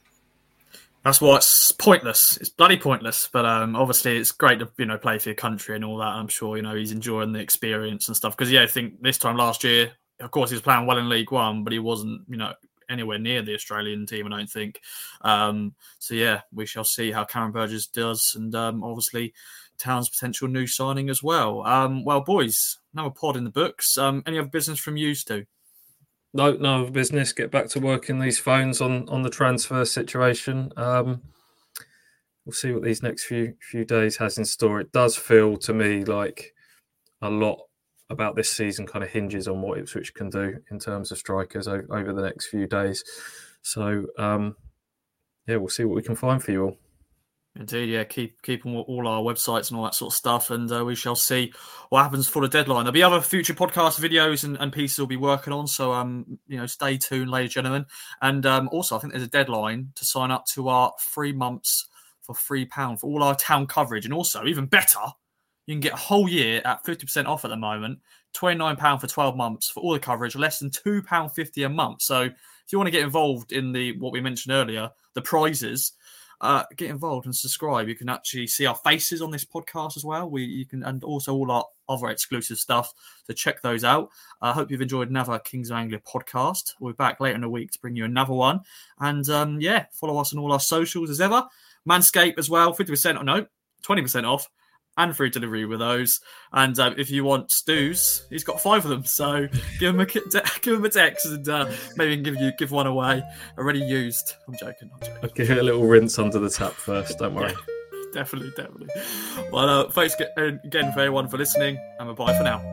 That's why it's pointless. It's bloody pointless. But um, obviously, it's great to you know play for your country and all that. I'm sure you know he's enjoying the experience and stuff. Because yeah, I think this time last year, of course, he was playing well in League One, but he wasn't you know anywhere near the Australian team. I don't think. Um, so yeah, we shall see how Cameron Burgess does, and um, obviously Town's potential new signing as well. Um, well, boys, another pod in the books. Um, any other business from you, Stu? No, no other business. Get back to working these phones on, on the transfer situation. Um, we'll see what these next few few days has in store. It does feel to me like a lot about this season kind of hinges on what Ipswich can do in terms of strikers over, over the next few days. So, um, yeah, we'll see what we can find for you all. Indeed, yeah. Keep keep on all our websites and all that sort of stuff, and uh, we shall see what happens for the deadline. There'll be other future podcast videos and, and pieces we'll be working on, so um, you know, stay tuned, ladies and gentlemen. And um, also, I think there's a deadline to sign up to our three months for three pound for all our town coverage, and also even better, you can get a whole year at fifty percent off at the moment. twenty-nine pounds for twelve months for all the coverage, less than two pounds fifty a month. So if you want to get involved in the what we mentioned earlier, the prizes. Uh, get involved and subscribe. You can actually see our faces on this podcast as well. We you can and also all our other exclusive stuff. So check those out. I uh, hope you've enjoyed another Kings of Anglia podcast. We'll be back later in the week to bring you another one. And um, yeah, follow us on all our socials as ever. Manscaped as well, fifty percent no, twenty percent off. And free delivery with those. And uh, if you want stews, he's got five of them. So give him a give him a text, and uh, maybe he can give you give one away already used. I'm joking. I'm joking. I'll give it a little rinse under the tap first. Don't worry. Yeah, definitely, definitely. Well, uh, thanks again for everyone for listening, and bye for now.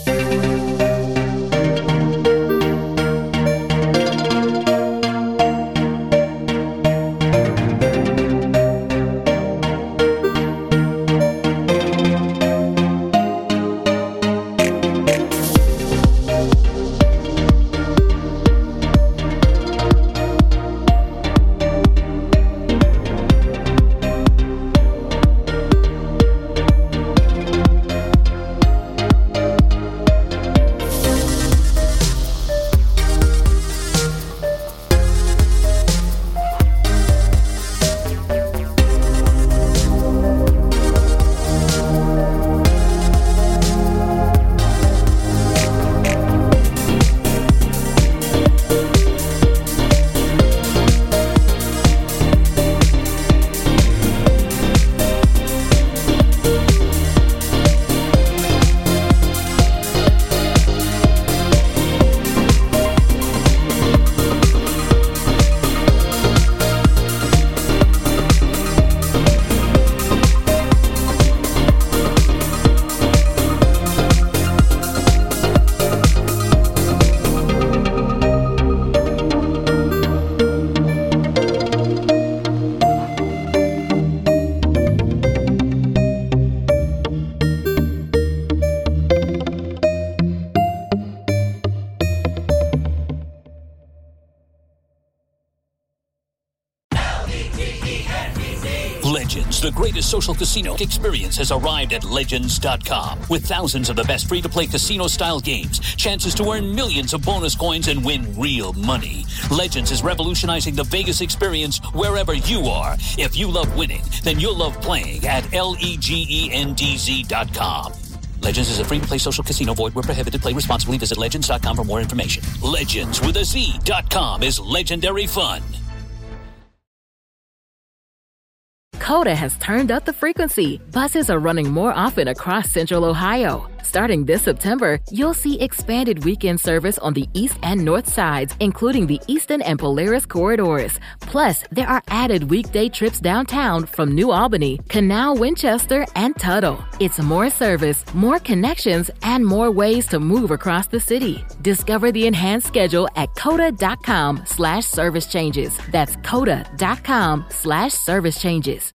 Legends, the greatest social casino experience, has arrived at Legends dot com. With thousands of the best free-to-play casino-style games, chances to earn millions of bonus coins and win real money. Legends is revolutionizing the Vegas experience wherever you are. If you love winning, then you'll love playing at L-E-G-E-N-D-Z dot com. Legends is a free-to-play social casino. Void where prohibited. Play responsibly. Visit Legends dot com for more information. Legends with a Z dot com is legendary fun. Coda has turned up the frequency. Buses are running more often across Central Ohio. Starting this September, you'll see expanded weekend service on the east and north sides, including the Eastern and Polaris corridors. Plus, there are added weekday trips downtown from New Albany, Canal, Winchester, and Tuttle. It's more service, more connections, and more ways to move across the city. Discover the enhanced schedule at coda dot com slash service changes. That's coda dot com slash service changes.